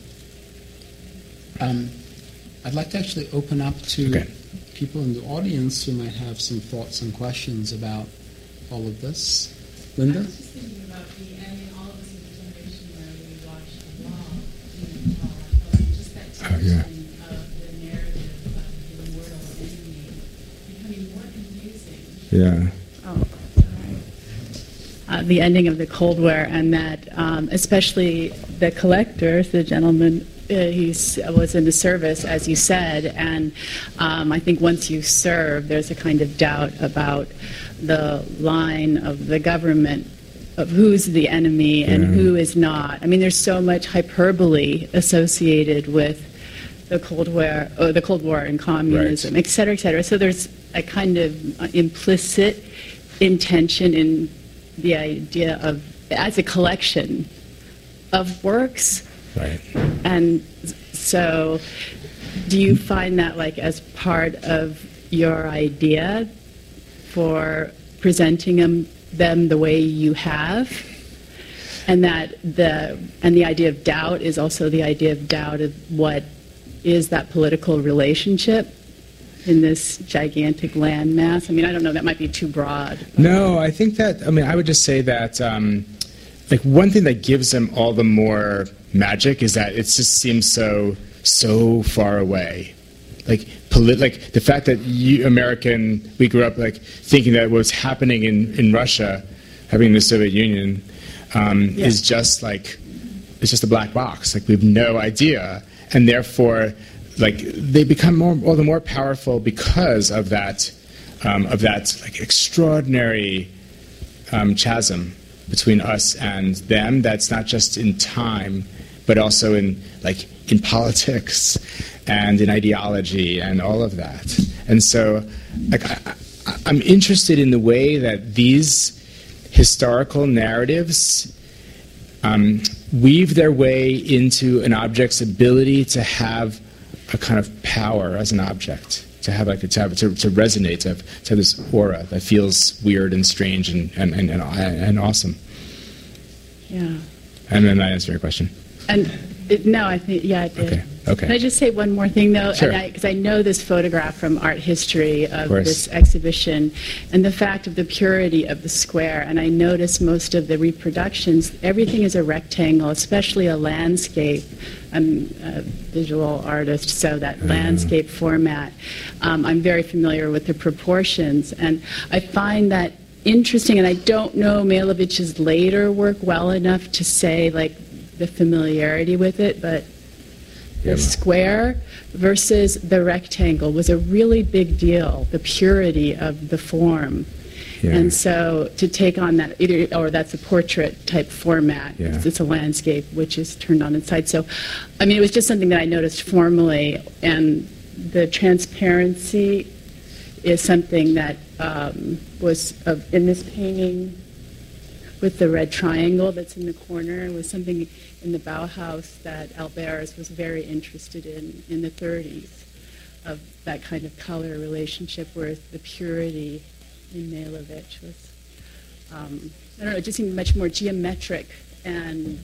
Um, I'd like to actually open up to okay. people in the audience who might have some thoughts and questions about all of this. Linda? I was just thinking about the ending, all of us in the generation where we watched the wall, you know, uh, just that tension oh, yeah. of the narrative of the mortal enemy becoming more confusing. Yeah. Oh, sorry. Uh, the ending of the Cold War, and that um, especially the collector, the gentleman, uh, he was in the service, as you said, and um, I think once you serve, there's a kind of doubt about the line of the government of who's the enemy and yeah. who is not. I mean, there's so much hyperbole associated with the Cold War, or the Cold War and communism, right. et cetera, et cetera. So there's a kind of implicit intention in the idea of, as a collection of works. Right. And so do you find that like as part of your idea for presenting them, them the way you have? And that the and the idea of doubt is also the idea of doubt of what is that political relationship in this gigantic landmass? I mean, I don't know, that might be too broad. No, I think that, I mean, I would just say that, um, like, one thing that gives them all the more magic is that it just seems so, so far away. Like, polit- like the fact that you, American, we grew up, like, thinking that what's happening in, in Russia, happening in the Soviet Union, um, yeah. is just, like, it's just a black box. Like, we have no idea. And therefore, like, they become more, all the more powerful because of that, um, of that like extraordinary um, chasm between us and them. That's not just in time, but also in like in politics and in ideology and all of that. And so, like, I, I, I'm interested in the way that these historical narratives um, weave their way into an object's ability to have a kind of power as an object, to have like to have to, to resonate, to have, to have this aura that feels weird and strange and and, and, and, and awesome. Yeah. And then I answer your question. And it, no, I think yeah, I did. Okay. Okay. Can I just say one more thing though? Sure. Because I, I know this photograph from art history of, of this exhibition, and the fact of the purity of the square. And I notice most of the reproductions, everything is a rectangle, especially a landscape. I'm a visual artist, so that mm. landscape format, um, I'm very familiar with the proportions, and I find that interesting. And I don't know Malevich's later work well enough to say like the familiarity with it, but the yeah. square versus the rectangle was a really big deal, the purity of the form. Yeah. And so to take on that, either, or that's a portrait type format, yeah. it's, it's a landscape which is turned on inside. So, I mean, it was just something that I noticed formally, and the transparency is something that um, was uh, in this painting with the red triangle that's in the corner, was something in the Bauhaus that Albers was very interested in in the thirties, of that kind of color relationship where the purity in Malevich was, um, I don't know, it just seemed much more geometric and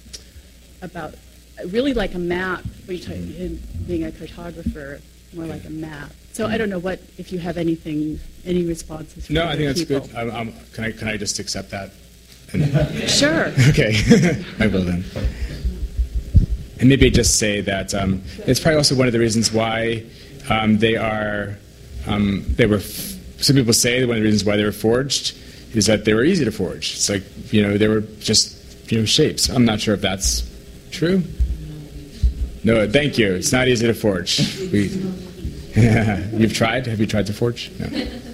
about, really like a map, him being a cartographer, more like a map. So I don't know what, if you have anything, any responses from No, I think that's people. good. I'm, I'm, can I can I just accept that? Sure. Okay, I will then. And maybe just say that um, it's probably also one of the reasons why um, they are, um, they were, f- some people say that one of the reasons why they were forged is that they were easy to forge. It's like, you know, they were just, you know, shapes. I'm not sure if that's true. No, thank you. It's not easy to forge. We, you've tried? Have you tried to forge? No.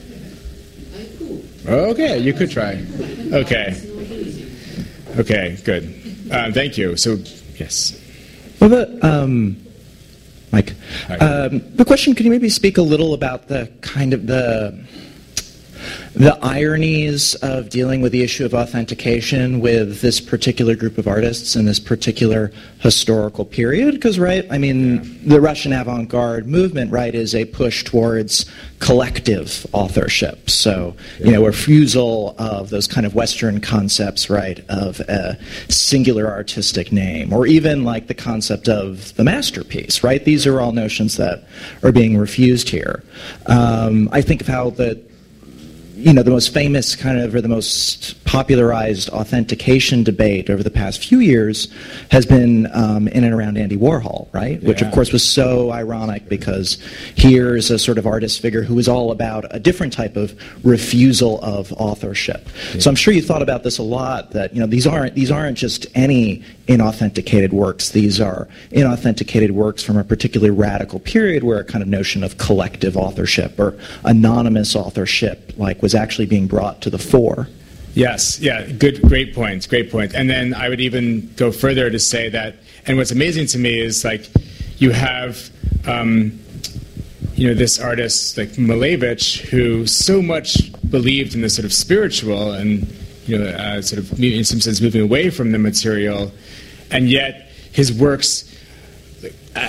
Okay, you could try. Okay. Okay, good. Uh, thank you. So, yes. Well, the, um, Mike, um, the question, can you maybe speak a little about the kind of the the ironies of dealing with the issue of authentication with this particular group of artists in this particular historical period? Because, right, I mean, yeah. the Russian avant-garde movement, right, is a push towards collective authorship. So, yeah. you know, a refusal of those kind of Western concepts, right, of a singular artistic name, or even like the concept of the masterpiece, right? These are all notions that are being refused here. Um, I think of how the you know, the most famous kind of, or the most popularized authentication debate over the past few years has been um, in and around Andy Warhol, right? Which, yeah. of course, was so ironic because here's a sort of artist figure who was all about a different type of refusal of authorship. Yeah. So I'm sure you thought about this a lot, that, you know, these aren't, these aren't just any inauthenticated works. These are inauthenticated works from a particularly radical period where a kind of notion of collective authorship or anonymous authorship, like, was actually being brought to the fore. Yes, yeah, good, great point, great point. And then I would even go further to say that, and what's amazing to me is, like, you have, um, you know, this artist like Malevich, who so much believed in the sort of spiritual and, you know, uh, sort of in some sense moving away from the material, and yet his works uh,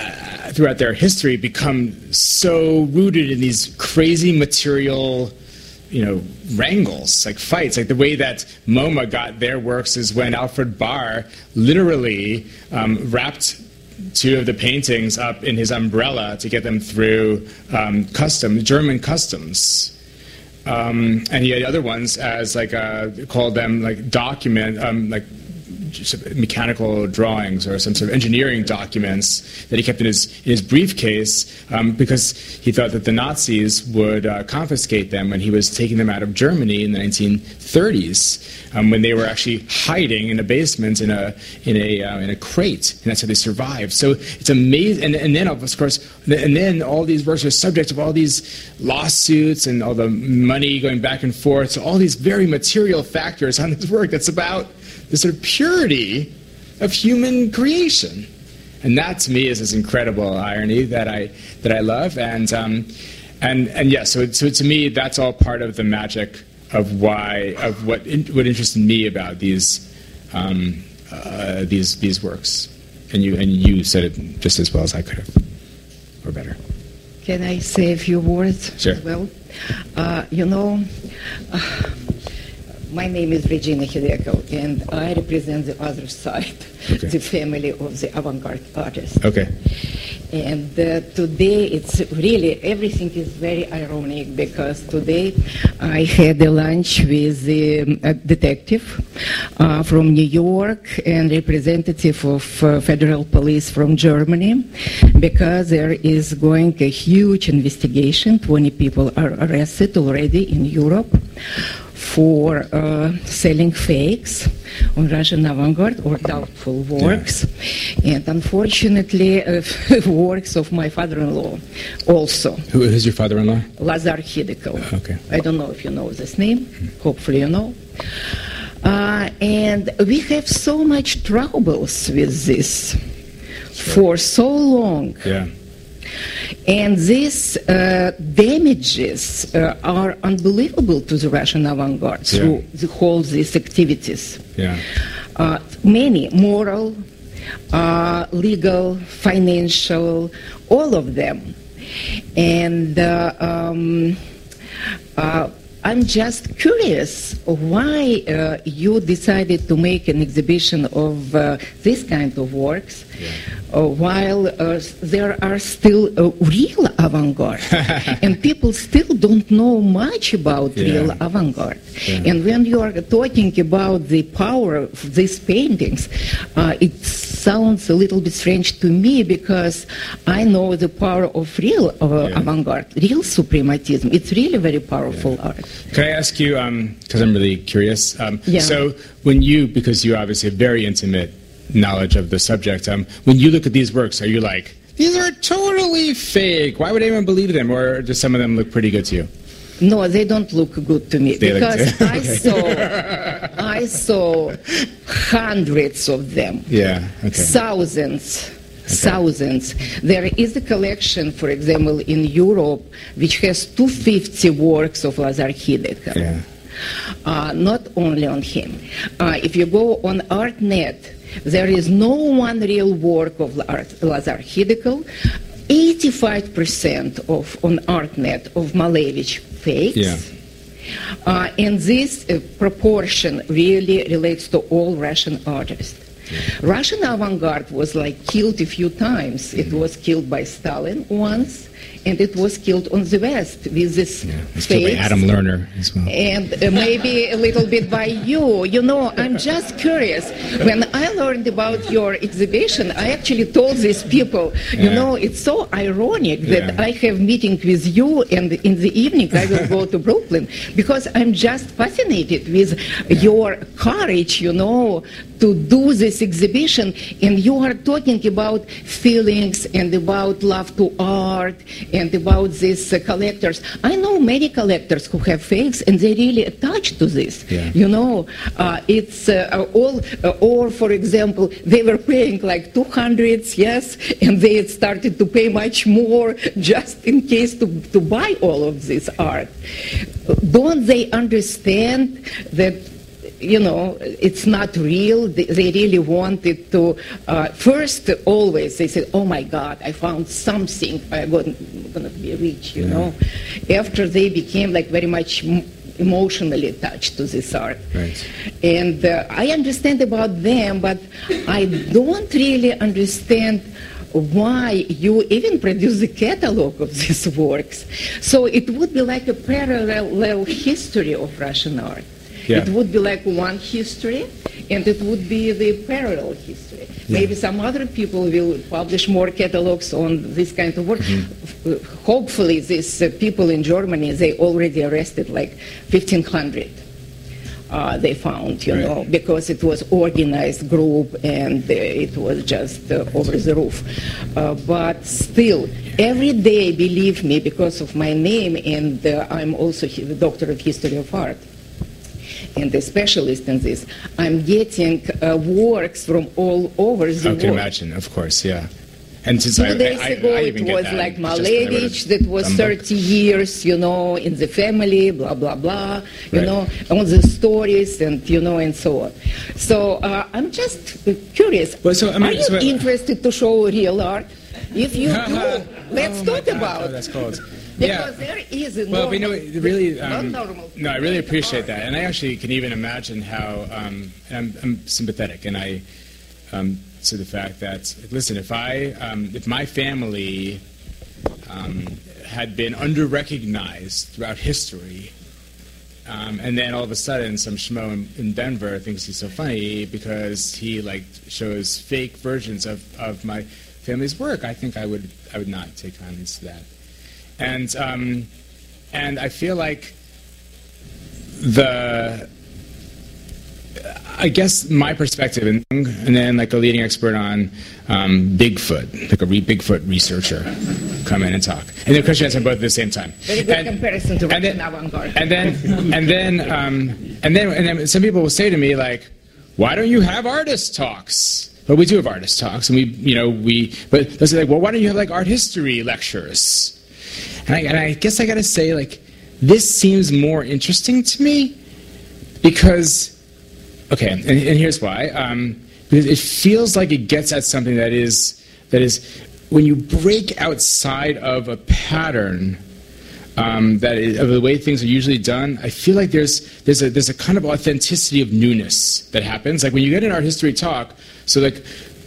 throughout their history, become so rooted in these crazy material, you know, wrangles, like fights. Like the way that MoMA got their works is when Alfred Barr literally um, wrapped two of the paintings up in his umbrella to get them through um, custom, German customs. Um, and he had other ones as like uh, called them like document, um, like mechanical drawings or some sort of engineering documents that he kept in his in his briefcase um, because he thought that the Nazis would uh, confiscate them when he was taking them out of Germany in the nineteen thirties, um, when they were actually hiding in a basement in a in a uh, in a crate, and that's how they survived. So it's amazing. And, and then of course, and then all these works are subject of all these lawsuits and all the money going back and forth. So all these very material factors on this work that's about the sort of purity of human creation, and that to me is this incredible irony that I that I love, and um, and and yeah, so so to me that's all part of the magic of why of what in, what interested me about these um, uh, these these works, and you and you said it just as well as I could have, or better. Can I say a few words Sure. as well? Uh, you know. Uh, My name is Regina Hideko, and I represent the other side, Okay. the family of the avant-garde artists. Okay. And uh, today it's really, everything is very ironic because today I had a lunch with the uh, detective uh, from New York and representative of uh, federal police from Germany, because there is going a huge investigation. twenty people are arrested already in Europe for uh, selling fakes on Russian avant-garde or doubtful works, yeah. And unfortunately uh, works of my father-in-law also. Who is your father-in-law? Lazar Hideko. Okay. I don't know if you know this name. Mm-hmm. Hopefully you know. Uh, and we have so much troubles with this sure. for so long. Yeah. And these uh, damages uh, are unbelievable to the Russian avant-garde yeah. through the whole these activities. Yeah. Uh, many moral, uh, legal, financial, all of them. And uh, um, uh, I'm just curious why uh, you decided to make an exhibition of uh, this kind of works, yeah. uh, while uh, there are still uh, real avant-garde, and people still don't know much about yeah. real avant-garde. Yeah. And when you are talking about the power of these paintings, uh, it sounds a little bit strange to me, because I know the power of real uh, yeah. avant-garde, real suprematism. It's really very powerful yeah. art. Can I ask you, because um, I'm really curious, um, yeah. so when you, because you obviously have very intimate knowledge of the subject, um, when you look at these works, are you like, these are totally fake, why would anyone believe them, or do some of them look pretty good to you? No, they don't look good to me, they because like I saw I saw hundreds of them, yeah, okay. thousands. Okay. Thousands. There is a collection, for example, in Europe, which has two hundred fifty works of Lazar Hideko. Yeah. Uh, not only on him. Uh, if you go on ArtNet, there is no one real work of Lazar Hideko. eighty-five percent of on ArtNet of Malevich fakes. Yeah. Uh, and this uh, proportion really relates to all Russian artists. Russian avant-garde was like killed a few times. It was killed by Stalin once, and it was killed on the West with this yeah, it's killed by Adam Lerner as well. And uh, maybe a little bit by you. You know, I'm just curious. When I learned about your exhibition, I actually told these people, you yeah. know, it's so ironic that yeah. I have meeting with you, and in the evening I will go to Brooklyn, because I'm just fascinated with yeah. your courage, you know, to do this exhibition, and you are talking about feelings and about love to art and about these uh, collectors. I know many collectors who have fakes, and they really attach to this. Yeah. You know, uh, it's uh, all, uh, or for example, they were paying like two hundreds, yes, and they started to pay much more just in case to, to buy all of this art. Don't they understand that you know, it's not real. They, they really wanted to, uh, first, always, they said, oh my God, I found something, I'm going to be rich, you yeah. know. After they became like very much emotionally attached to this art. Right. And uh, I understand about them, but I don't really understand why you even produce a catalog of these works. So it would be like a parallel history of Russian art. Yeah. It would be like one history, and it would be the parallel history. Yeah. Maybe some other people will publish more catalogs on this kind of work. Mm-hmm. Hopefully these uh, people in Germany, they already arrested like fifteen hundred. Uh, they found, you right. know, because it was organized group and uh, it was just uh, over the roof. Uh, but still, every day, believe me, because of my name, and uh, I'm also the doctor of history of art, and a specialist in this, I'm getting uh, works from all over the world. I can imagine, of course, yeah. And since Two I, days I, ago, I, I it was that, like Malevich, that was thirty book. years, you know, in the family, blah, blah, blah, you right. know, on the stories and, you know, and so on. So uh, I'm just curious. Well, so, I mean, Are you so, interested to show real art? If you do, let's oh talk God, about oh, that's cold. Because yeah. there is a well, normal, but you know, it really, um, normal no, I really appreciate that, and I actually can even imagine how um, I'm, I'm sympathetic, and I um, to the fact that, listen, if I, um, if my family um, had been under-recognized throughout history, um, and then all of a sudden some schmo in, in Denver thinks he's so funny because he like shows fake versions of, of my family's work, I think I would I would not take kindness to that. And um, and I feel like the I guess my perspective, and, and then like a leading expert on um, Bigfoot, like a re- Bigfoot researcher, come in and talk, and then Christian answer both at the same time. Very good and, comparison to and Russian then, avant-garde. And then, and then, um, and then, and then, some people will say to me like, "Why don't you have artist talks?" But we do have artist talks, and we, you know, we. But they'll say like, "Well, why don't you have like art history lectures?" And I, and I guess I got to say like, this seems more interesting to me because. Okay, and, and here's why. Um, because it feels like it gets at something that is that is when you break outside of a pattern um, that is, of the way things are usually done. I feel like there's there's a there's a kind of authenticity of newness that happens. Like when you get an art history talk, so like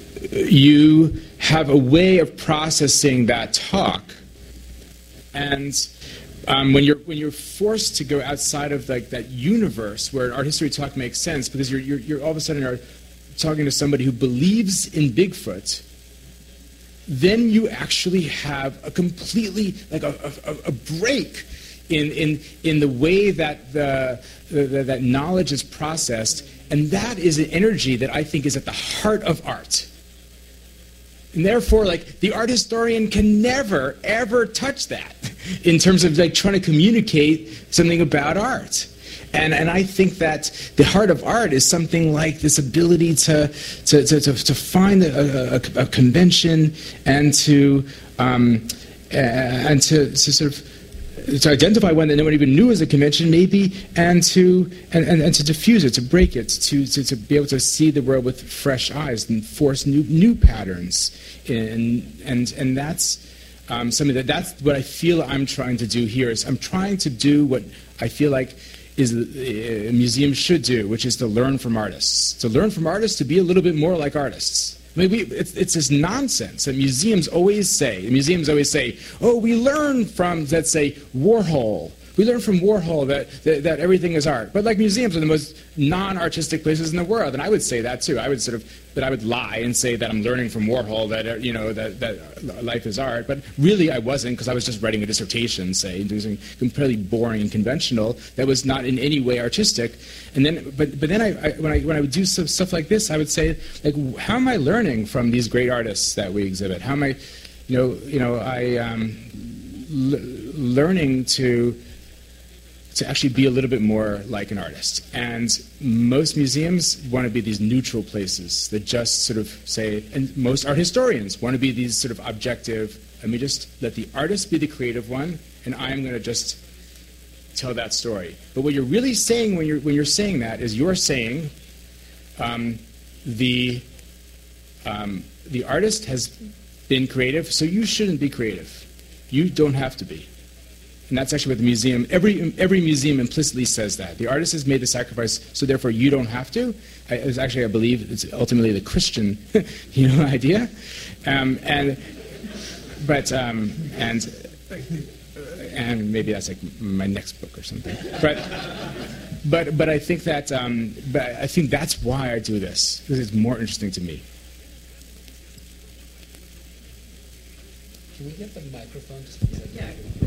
you have a way of processing that talk, and. Um, when you're when you're forced to go outside of like that universe where an art history talk makes sense because you're you're, you're all of a sudden are talking to somebody who believes in Bigfoot, then you actually have a completely like a, a, a break in in in the way that the, the that knowledge is processed, and that is an energy that I think is at the heart of art. And therefore, like, the art historian can never, ever touch that in terms of, like, trying to communicate something about art. And and I think that the heart of art is something like this ability to to to, to, to find a, a, a convention and to um, uh, and to, to sort of to identify one that no one even knew as a convention, maybe, and to and, and, and to diffuse it, to break it, to, to to be able to see the world with fresh eyes and force new new patterns, and and and that's um, something that that's what I feel I'm trying to do here. Is I'm trying to do what I feel like is a museum should do, which is to learn from artists, to learn from artists, to be a little bit more like artists. I mean, we, it's, it's this nonsense that museums always say. Museums always say, oh, we learn from, let's say, Warhol. We learn from Warhol that, that, that everything is art. But like museums are the most non-artistic places in the world, and I would say that too. I would sort of, but I would lie and say that I'm learning from Warhol that, you know, that, that life is art. But really I wasn't, because I was just writing a dissertation, say, doing something completely boring and conventional that was not in any way artistic. And then, but but then I, I when I when I would do some stuff like this, I would say, like, how am I learning from these great artists that we exhibit? How am I, you know, you know, I um, l- learning to. to actually be a little bit more like an artist. And most museums want to be these neutral places that just sort of say, and most art historians want to be these sort of objective, let me just let the artist be the creative one, and I'm going to just tell that story. But what you're really saying when you're when you're saying that is you're saying um, the um, the artist has been creative, so you shouldn't be creative. You don't have to be. And that's actually what the museum, every every museum implicitly says that. The artist has made the sacrifice, so therefore you don't have to. I, it's actually, I believe, it's ultimately the Christian, you know, idea. Um, and, but, um, and, and maybe that's like my next book or something. But, but, but I think that, um, but I think that's why I do this, because it's more interesting to me. Can we get the microphone? Just yeah.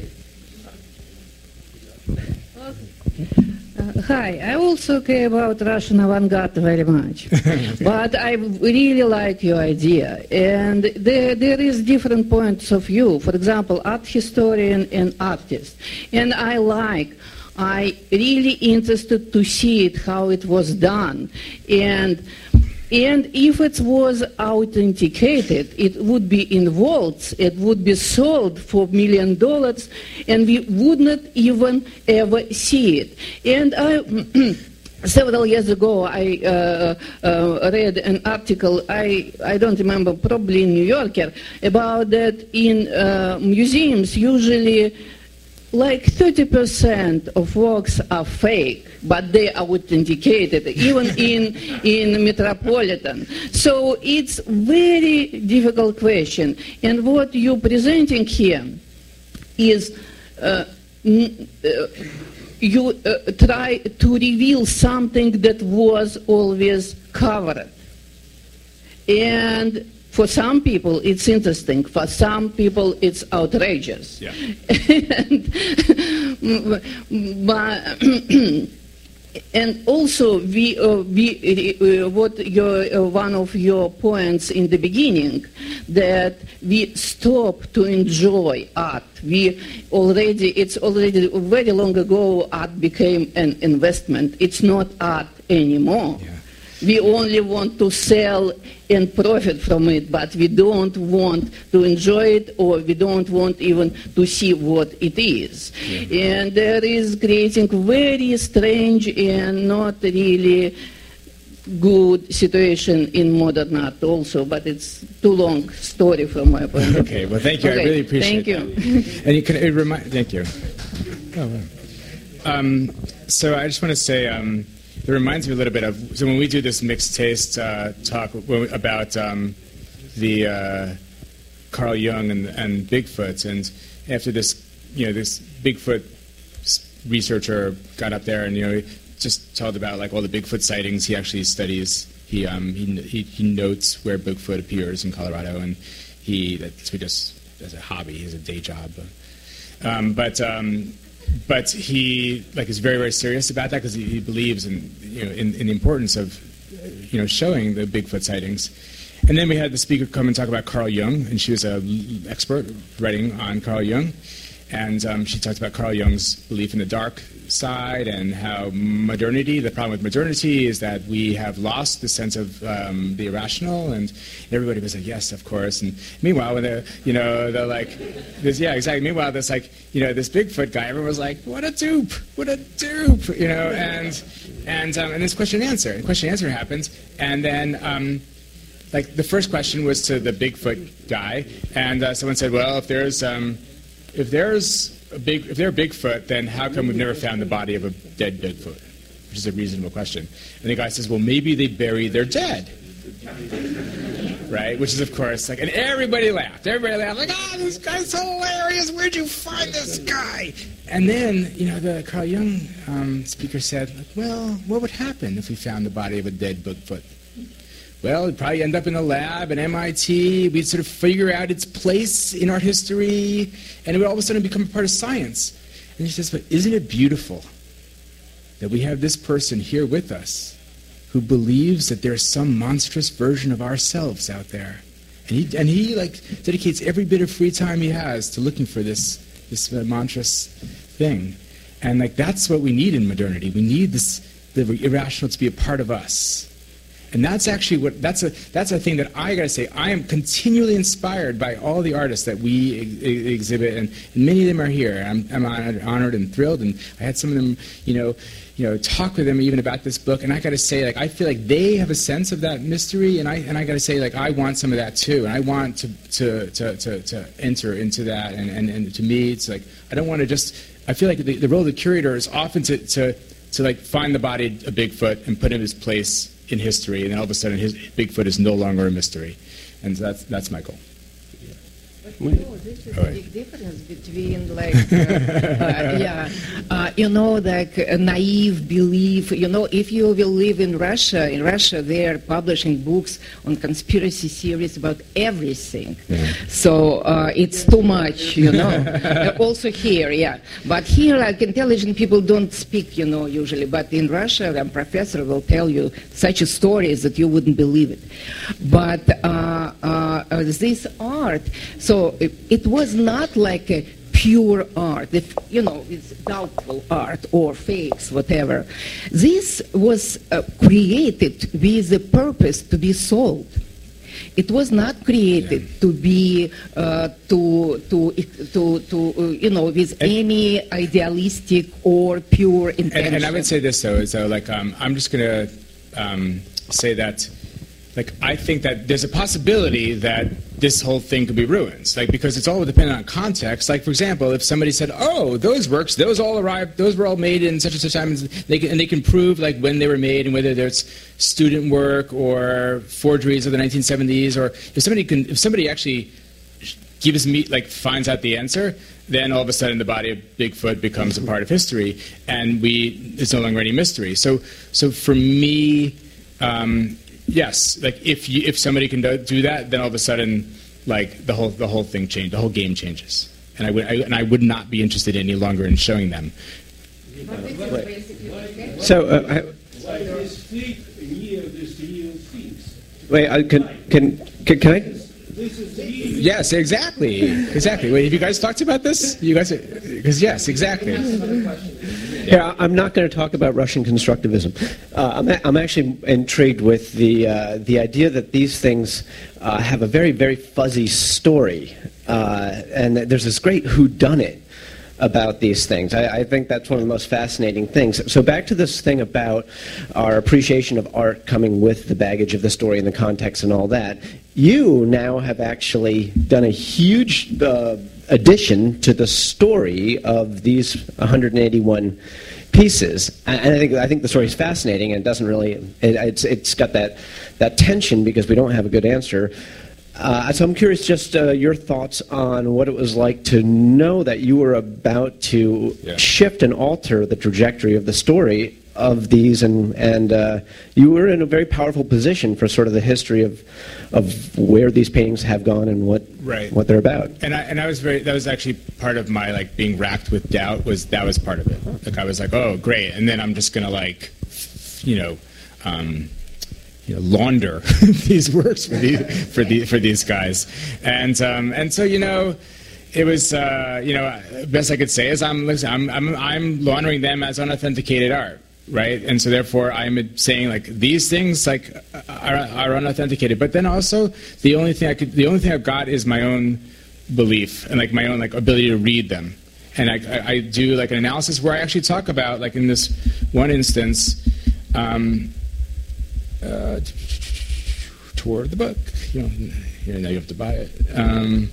Uh, hi, I also care about Russian avant-garde very much, but I really like your idea. And there, there is different points of view. For example, art historian and artist. And I like, I really interested to see it, how it was done. And And if it was authenticated, it would be in vaults, it would be sold for million dollars, and we would not even ever see it. And I, several years ago, I uh, uh, read an article, I, I don't remember, probably in New Yorker, about that in uh, museums usually like thirty percent of works are fake, but they are authenticated, even in, in Metropolitan. So it's very difficult question. And what you're presenting here is uh, n- uh, you uh, try to reveal something that was always covered. And for some people, it's interesting. For some people, it's outrageous. Yeah. and, but, and also, we, uh, we, uh, what your, uh, one of your points in the beginning, that we stop to enjoy art. We already, it's already very long ago, art became an investment. It's not art anymore. Yeah. We only want to sell and profit from it, but we don't want to enjoy it, or we don't want even to see what it is. Yeah. And there is creating very strange and not really good situation in modern art also, but it's too long story from my point of view. Okay, well, thank you. Okay, I really appreciate thank that. you. And you can it remind. Thank you. Oh, wow. um, so I just want to say. Um, It reminds me a little bit of, so when we do this mixed taste uh, talk about um, the uh, Carl Jung and, and Bigfoot, and after this, you know, this Bigfoot researcher got up there and, you know, just told about like all the Bigfoot sightings he actually studies. He um, he, he he notes where Bigfoot appears in Colorado, and he that's what he does as a hobby, as a day job. Um, but um, But he like is very, very serious about that because he, he believes in you know in, in the importance of you know showing the Bigfoot sightings. And then we had the speaker come and talk about Carl Jung, and she was an expert writing on Carl Jung, and um, she talked about Carl Jung's belief in the dark side and how modernity. The problem with modernity is that we have lost the sense of um, the irrational, and everybody was like, "Yes, of course." And meanwhile, when they, you know, they're like, "This, yeah, exactly." Meanwhile, this like, you know, this Bigfoot guy, everyone was like, "What a dupe! What a dupe!" You know, and and um, and this question and answer, and question and answer happens, and then. Um, Like the first question was to the Bigfoot guy, and uh, someone said, "Well, if there's um, if there's a big if they're Bigfoot, then how come we've never found the body of a dead Bigfoot?" Which is a reasonable question. And the guy says, "Well, maybe they bury their dead." Right? Which is, of course, like, and everybody laughed. Everybody laughed, like, "Oh, this guy's hilarious. Where'd you find this guy?" And then, you know, the Carl Jung um, speaker said, like, "Well, what would happen if we found the body of a dead Bigfoot? Well, it'd probably end up in a lab at M I T. We'd sort of figure out its place in our history, and it would all of a sudden become a part of science." And he says, "But isn't it beautiful that we have this person here with us who believes that there's some monstrous version of ourselves out there?" And he, and he like, dedicates every bit of free time he has to looking for this, this uh, monstrous thing. And like, that's what we need in modernity. We need this, the irrational to be a part of us. And that's actually what, that's a, that's a thing that I gotta say, I am continually inspired by all the artists that we ex exhibit, and, and many of them are here. I'm, I'm honored, honored and thrilled, and I had some of them, you know, you know, talk with them even about this book, and I gotta say, like, I feel like they have a sense of that mystery, and I, and I gotta say, like, I want some of that too, and I want to, to, to, to, to enter into that, and, and, and to me, it's like, I don't wanna just, I feel like the, the role of the curator is often to, to, to like find the body of Bigfoot and put him in his place in history, and then all of a sudden his Bigfoot is no longer a mystery, and that's that's my goal. No, this is a big difference between, like, uh, uh, yeah, uh, you know, like a naive belief. You know, if you will live in Russia, in Russia they are publishing books on conspiracy theories about everything. Yeah. So uh, it's too much, you know. uh, also here, yeah. But here, like, intelligent people don't speak, you know, usually. But in Russia, a professor will tell you such stories that you wouldn't believe it. But uh, uh, uh, this art, so it, it was not like a pure art, if, you know, it's doubtful art or fakes, whatever. This was uh, created with the purpose to be sold. It was not created yeah. to be uh, to to to to uh, you know, with any idealistic or pure intention. And, and I would say this though, so like um, I'm just gonna um, say that. Like, I think that there's a possibility that this whole thing could be ruined, like, because it's all dependent on context. Like, for example, if somebody said, "Oh, those works, those all arrived, those were all made in such and such time," and they can, and they can prove like when they were made and whether there's student work or forgeries of the nineteen seventies, or if somebody can, if somebody actually gives me, like, finds out the answer, then all of a sudden the body of Bigfoot becomes a part of history, and we it's no longer any mystery. So, so for me. Um, Yes, like if you, if somebody can do, do that, then all of a sudden, like the whole the whole thing changed, the whole game changes, and I would I, and I would not be interested any longer in showing them. So, uh, I, wait, I can can can, can I? Yes, exactly, exactly. Wait, have you guys talked about this? You guys, because yes, exactly. Yeah, I'm not going to talk about Russian constructivism. Uh, I'm, a, I'm actually intrigued with the uh, the idea that these things uh, have a very, very fuzzy story, uh, and there's this great whodunit about these things. I, I think that's one of the most fascinating things. So back to this thing about our appreciation of art coming with the baggage of the story and the context and all that. You now have actually done a huge uh, addition to the story of these one hundred eighty-one pieces, and I think I think the story is fascinating, and it doesn't really it, it's it's got that that tension because we don't have a good answer. Uh, so I'm curious, just uh, your thoughts on what it was like to know that you were about to yeah. shift and alter the trajectory of the story of these, and and uh, you were in a very powerful position for sort of the history of of where these paintings have gone and what right. what they're about. And I and I was very that was actually part of my like being racked with doubt was that was part of it. Like I was like, oh great, and then I'm just gonna like, you know. Um, You know, launder these works for these for the for these guys, and um, and so you know, it was uh, you know best I could say is I'm listen, I'm I'm I'm laundering them as unauthenticated art, right? And so therefore I'm saying like these things like are, are unauthenticated, but then also the only thing I could the only thing I've got is my own belief and like my own like ability to read them, and I I, I do like an analysis where I actually talk about like in this one instance. Um, Uh, toward the book, you know. Here now you have to buy it. Um,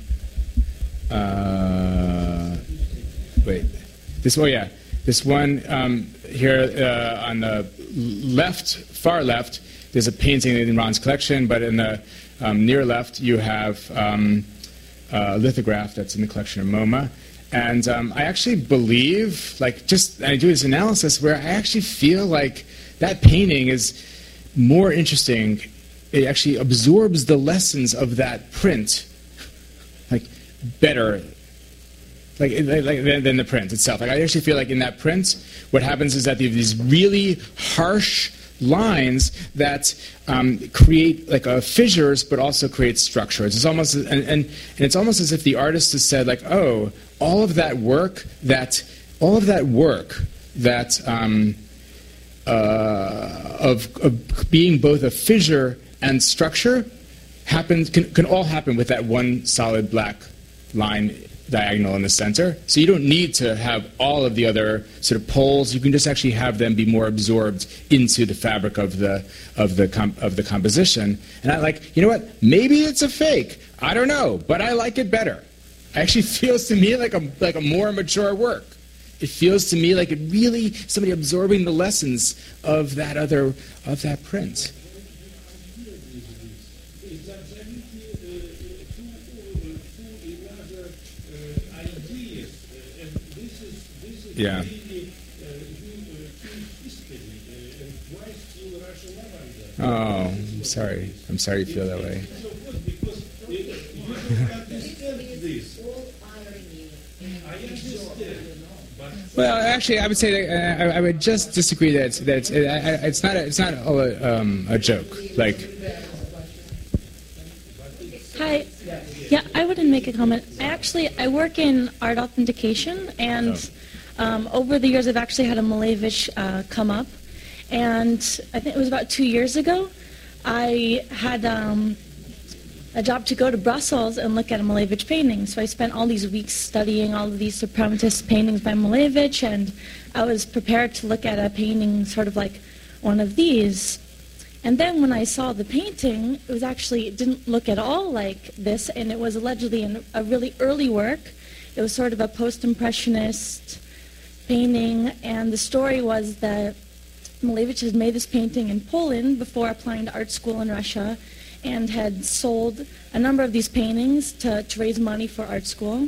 uh, wait, this one, oh yeah, this one um, here uh, on the left, far left. There's a painting in Ron's collection, but in the um, near left you have um, a lithograph that's in the collection of MoMA. And um, I actually believe, like, just I do this analysis where I actually feel like that painting is more interesting. It actually absorbs the lessons of that print, like better, like, like than the print itself. Like I actually feel like in that print, what happens is that you have these really harsh lines that um, create like uh, fissures, but also create structures. It's almost and, and and it's almost as if the artist has said like, oh, all of that work that all of that work that. Um, uh, of, of being both a fissure and structure happens can, can all happen with that one solid black line diagonal in the center. So you don't need to have all of the other sort of poles. You can just actually have them be more absorbed into the fabric of the of the com of the composition. And I like, you know what? Maybe it's a fake. I don't know, but I like it better. It actually feels to me like a like a more mature work. It feels to me like it really somebody absorbing the lessons of that other of that print. Yeah. Oh, I'm sorry. I'm sorry you feel that way. Well, actually, I would say that, uh, I, I would just disagree that it's, that it's, it, I, it's not a, it's not a, um, a joke. Like. Hi. Yeah, I wouldn't make a comment. I actually I work in art authentication, and um, over the years I've actually had a Malevich uh, come up, and I think it was about two years ago. I had um, a job to go to Brussels and look at a Malevich painting. So I spent all these weeks studying all of these suprematist paintings by Malevich, and I was prepared to look at a painting sort of like one of these. And then when I saw the painting, it was actually, it didn't look at all like this, and it was allegedly an, a really early work. It was sort of a post-impressionist painting, and the story was that Malevich had made this painting in Poland before applying to art school in Russia, and had sold a number of these paintings to, to raise money for art school.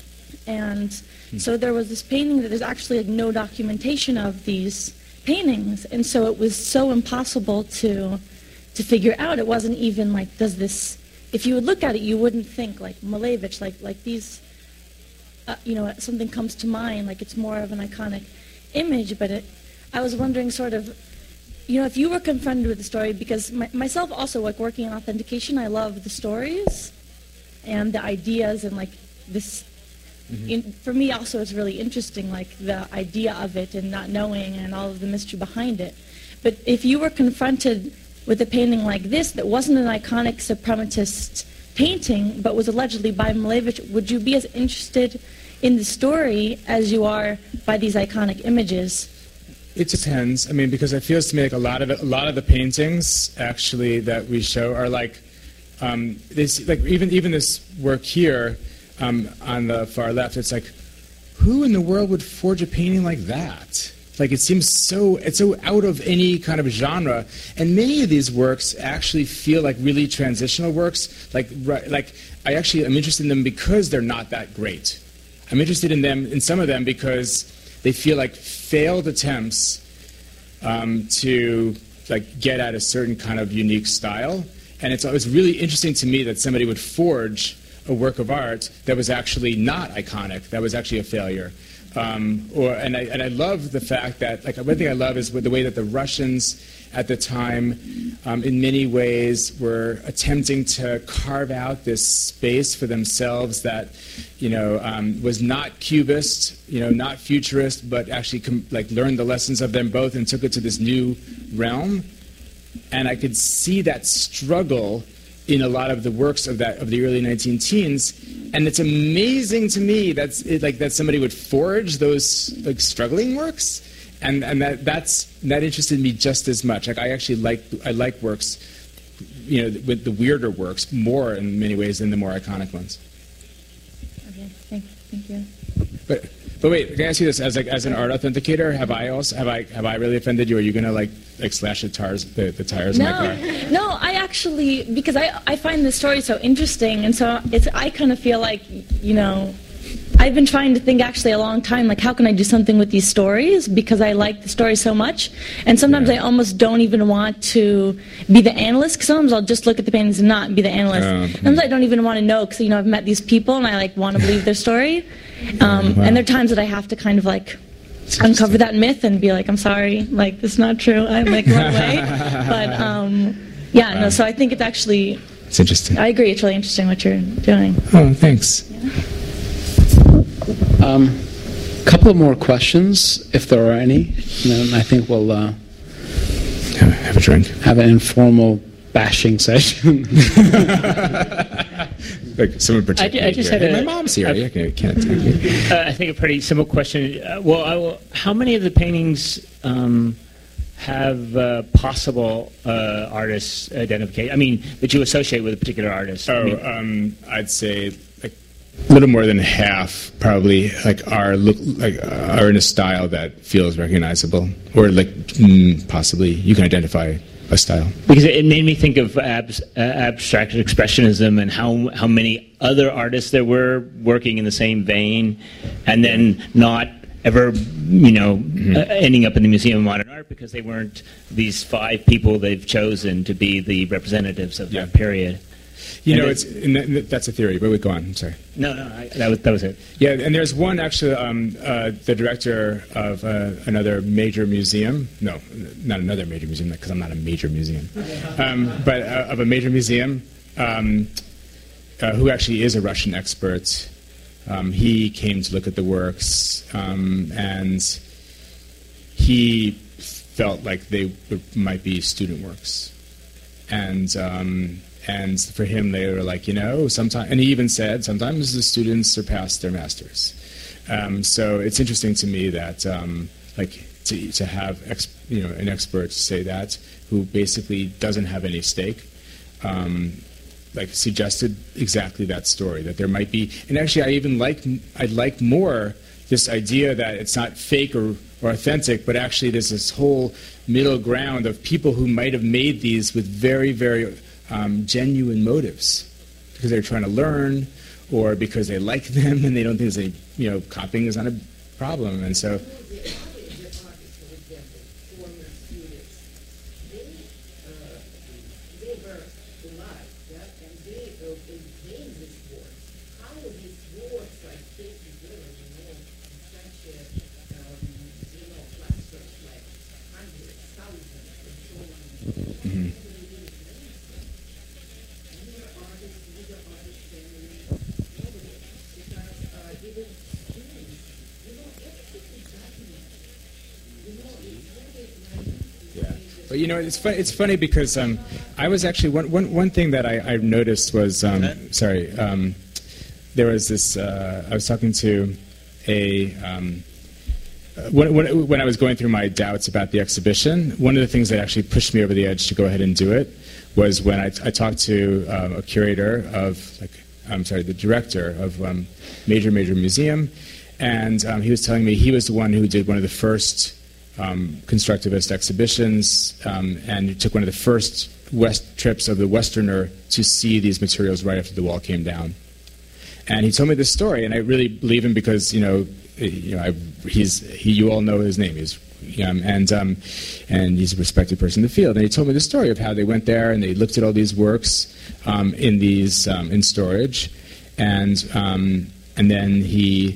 And hmm. so there was this painting that there's actually like no documentation of these paintings, and so it was so impossible to to figure out. It wasn't even like, does this, if you would look at it, you wouldn't think like Malevich, like like these, uh, you know, something comes to mind, like it's more of an iconic image. But it, I was wondering sort of, you know, if you were confronted with the story, because my, myself also, like working in authentication, I love the stories and the ideas and like this. Mm-hmm. In, for me also it's really interesting, like the idea of it and not knowing and all of the mystery behind it. But if you were confronted with a painting like this that wasn't an iconic suprematist painting but was allegedly by Malevich, would you be as interested in the story as you are by these iconic images? It depends. I mean, because it feels to me like a lot of it, a lot of the paintings actually that we show are like um, this, like even even this work here. Um, on the far left, it's like, who in the world would forge a painting like that? Like, it seems so, it's so out of any kind of genre. And many of these works actually feel like really transitional works. Like, like I actually am interested in them because they're not that great. I'm interested in them, in some of them, because they feel like failed attempts um, to like get at a certain kind of unique style. And it's, it's really interesting to me that somebody would forge a work of art that was actually not iconic, that was actually a failure. Um, or, and, I, and I love the fact that, like, one thing I love is with the way that the Russians at the time, um, in many ways, were attempting to carve out this space for themselves that, you know, um, was not cubist, you know, not futurist, but actually com like learned the lessons of them both and took it to this new realm. And I could see that struggle in a lot of the works of that of the early nineteen teens, and it's amazing to me that's it, like that somebody would forge those like struggling works, and and that that's that interested me just as much. Like I actually like I like works, you know, with the weirder works more in many ways than the more iconic ones. Okay, thank, thank you. But but wait, can I ask you this? As like as an art authenticator, have I also have I have I really offended you? Are you gonna like like slash the tires the, the tires no, in my car? No, I actually, because I I find this story so interesting, and so it's I kind of feel like, you know, I've been trying to think actually a long time, like how can I do something with these stories, because I like the story so much, and sometimes yeah. I almost don't even want to be the analyst, because sometimes I'll just look at the paintings and not be the analyst. Um, sometimes I don't even want to know, because you know I've met these people and I like want to believe their story, um, wow. and there are times that I have to kind of like uncover that myth and be like, I'm sorry, like this is not true. I'm like run away, but um, yeah, wow. no. So I think it's actually it's interesting. I agree. It's really interesting what you're doing. Oh, thanks. Yeah. Um, couple of more questions, if there are any, and then I think we'll uh, have a drink. Have an informal bashing session. Like someone protect I, me I just here. had Hey, a, my mom's here. a- Yeah, I can't attack you. Uh, I think a pretty simple question. Uh, well, I will, how many of the paintings um, have uh, possible uh, artists identification? I mean, that you associate with a particular artist? I Oh, mean, um, I'd say like a little more than half probably like are look like uh, are in a style that feels recognizable, or like mm, possibly you can identify a style. because it made me think of abs, uh, abstract expressionism and how how many other artists there were working in the same vein, and then not ever, you know, Mm-hmm. uh, ending up in the Museum of Modern Art because they weren't these five people they've chosen to be the representatives of Yeah. that period. You And know, it- it's and that, that's a theory, but we go on. I'm sorry. No, no, I, that was that was it. Yeah, and there's one actually, um, uh, the director of uh, another major museum. No, not another major museum, because I'm not a major museum. Um, but uh, of a major museum, um, uh, who actually is a Russian expert. Um, he came to look at the works, um, and he felt like they would, might be student works. And um, and for him, they were like, you know, sometimes, and he even said, sometimes the students surpass their masters. Um, so it's interesting to me that, um, like, to to have ex, you know an expert say that, who basically doesn't have any stake, um, like suggested exactly that story, that there might be, and actually, I even like I'd like more this idea that it's not fake or or authentic, but actually there's this whole middle ground of people who might have made these with very, very um, genuine motives, because they're trying to learn, or because they like them and they don't think there's any, you know, copying is not a problem, and so. But you know, it's funny. It's funny because um, I was actually one, one, one thing that I, I noticed was um, sorry. Um, there was this. Uh, I was talking to a um, when, when when I was going through my doubts about the exhibition. One of the things that actually pushed me over the edge to go ahead and do it was when I, I talked to um, a curator of like I'm sorry, the director of um, Major Major Museum, and um, he was telling me he was the one who did one of the first. Um, constructivist exhibitions, um, and he took one of the first west trips of the Westerner to see these materials right after the wall came down. And he told me this story, and I really believe him because you know, you know, I, he's he. You all know his name. He's um, and um, and he's a respected person in the field. And he told me the story of how they went there and they looked at all these works um, in these um, in storage, and um, and then he.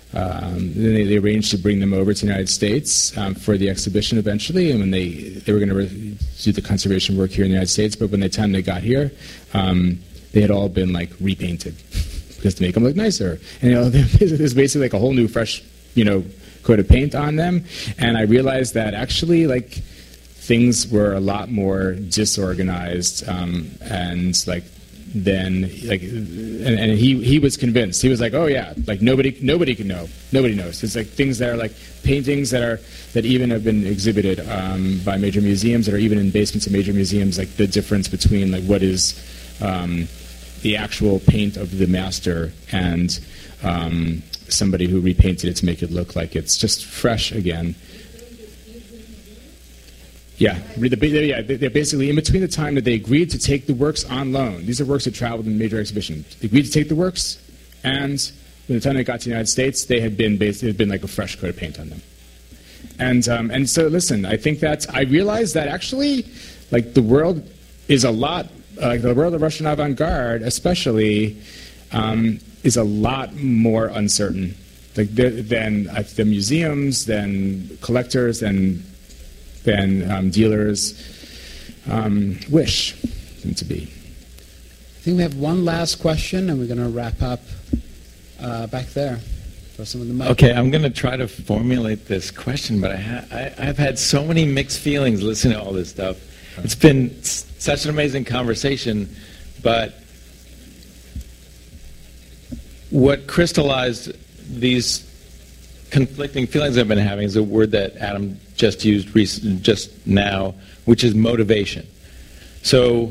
Um, then they, they arranged to bring them over to the United States um, for the exhibition eventually, and when they they were going to re- do the conservation work here in the United States, but when the time they got here, um, they had all been like repainted because to make them look nicer, and you know, there's basically like a whole new fresh, you know, coat of paint on them, and I realized that actually like things were a lot more disorganized um, and like. Then, like, and, and he he was convinced. He was like, "Oh yeah, like nobody nobody can know. Nobody knows." It's like things that are like paintings that are that even have been exhibited um, by major museums, that are even in basements of major museums. Like the difference between like what is um, the actual paint of the master and um, somebody who repainted it to make it look like it's just fresh again. Yeah, yeah, they're basically in between the time that they agreed to take the works on loan. These are works that traveled in major exhibition. They agreed to take the works, and by the time they got to the United States, they had been basically had been like a fresh coat of paint on them. And um, and so, listen, I think that I realized that actually, like the world is a lot uh, like the world of Russian avant-garde, especially, um, is a lot more uncertain, like than uh, the museums, than collectors, than. than um, dealers um, wish them to be. I think we have one last question, and we're going to wrap up uh, back there. for some of the mic. Okay, I'm going to try to formulate this question, but I ha- I, I've had so many mixed feelings listening to all this stuff. It's been s- such an amazing conversation, but what crystallized these conflicting feelings I've been having is a word that Adam just used recent, just now, which is motivation. So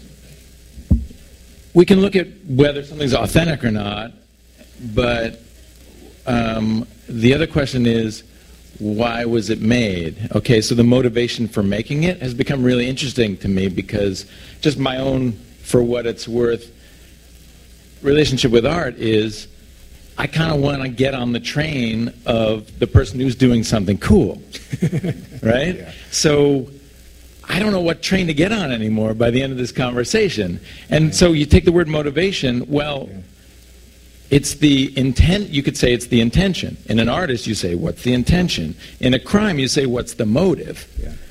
we can look at whether something's authentic or not, but um, the other question is, why was it made? Okay, so the motivation for making it has become really interesting to me because just my own, for what it's worth, relationship with art is I kind of want to get on the train of the person who's doing something cool, right? Yeah. So I don't know what train to get on anymore by the end of this conversation. And yeah. So you take the word motivation, well, yeah. It's the intent, you could say it's the intention. In an artist, you say, what's the intention? In a crime, you say, what's the motive?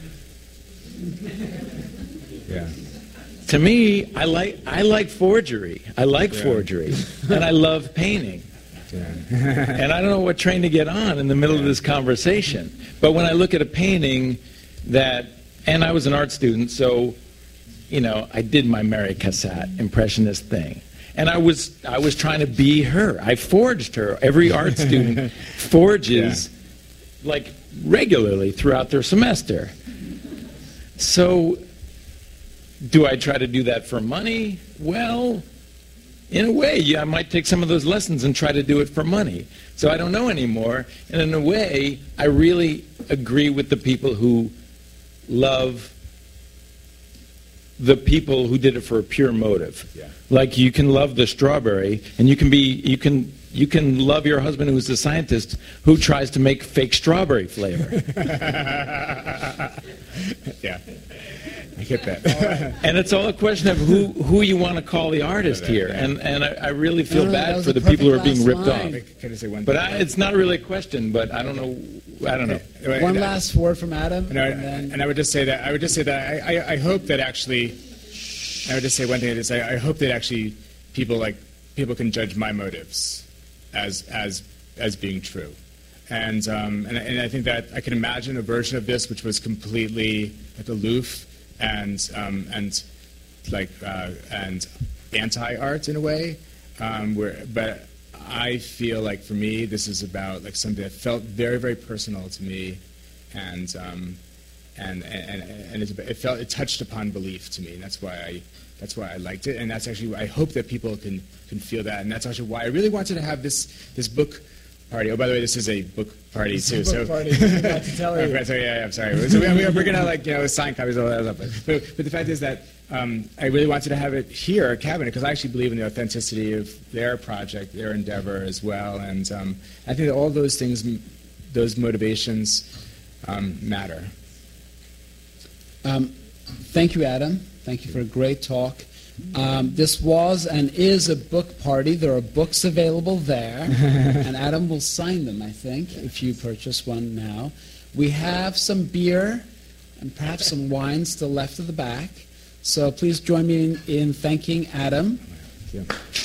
Yeah. Yeah. To me, I like I like forgery. I like yeah. forgery. And I love painting. Yeah. And I don't know what train to get on in the middle of this conversation. But when I look at a painting that, and I was an art student, so, you know, I did my Mary Cassatt impressionist thing. And I was I was trying to be her. I forged her. Every art student forges yeah. like regularly throughout their semester. So do I try to do that for money? Well, in a way, yeah, I might take some of those lessons and try to do it for money. So I don't know anymore. And in a way, I really agree with the people who love the people who did it for a pure motive. Yeah. Like you can love the strawberry, and you can be you can you can love your husband who's a scientist who tries to make fake strawberry flavor. Yeah, I get that. And it's all a question of who, who you want to call the artist here, and and I, I really feel no, bad for the people who are being ripped line. off. Can I say one but I, it's not really a question, but I don't know. I don't know. Okay. One last word from Adam. And I, and, then... and I would just say that I would just say that I, I, I hope that actually I would just say one thing. Is I, I hope that actually people like people can judge my motives as as as being true, and um, and, and I think that I can imagine a version of this which was completely like aloof and um, and like uh, and anti-art in a way, um, where but. I feel like for me this is about like something that felt very, very personal to me, and um, and and and it, it felt it touched upon belief to me, and that's why I that's why I liked it, and that's actually I hope that people can can feel that, and that's actually why I really wanted to have this this book party. Oh, by the way, this is a book party this too. Is a book so party. I forgot to tell you. So yeah, yeah, I'm sorry. So we, we're gonna like you know sign copies of all that stuff, but but the fact is that. Um, I really wanted to have it here at Cabinet because I actually believe in the authenticity of their project, their endeavor as well, and um, I think that all those things, those motivations, um, matter. Um, thank you, Adam. Thank you for a great talk. Um, this was and is a book party. There are books available there, and Adam will sign them, I think, if you purchase one now. We have some beer and perhaps some wine still left at the back. So please join me in, in thanking Adam. Yeah.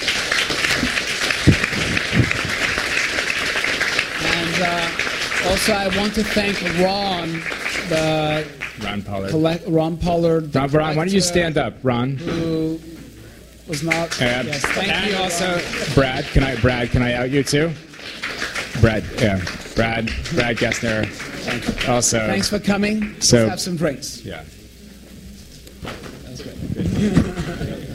And uh, also I want to thank Ron, the Ron Pollard. Collect, Ron Pollard. Ron, Ron, why don't you stand up, Ron? Who was not. Uh, yes, thank and you, also, Ron. Brad. Can I, Brad? Can I out you too? Brad, yeah, Brad, Brad Gessner. Thank you. Also, thanks for coming. So, let's have some drinks. Yeah. That's great.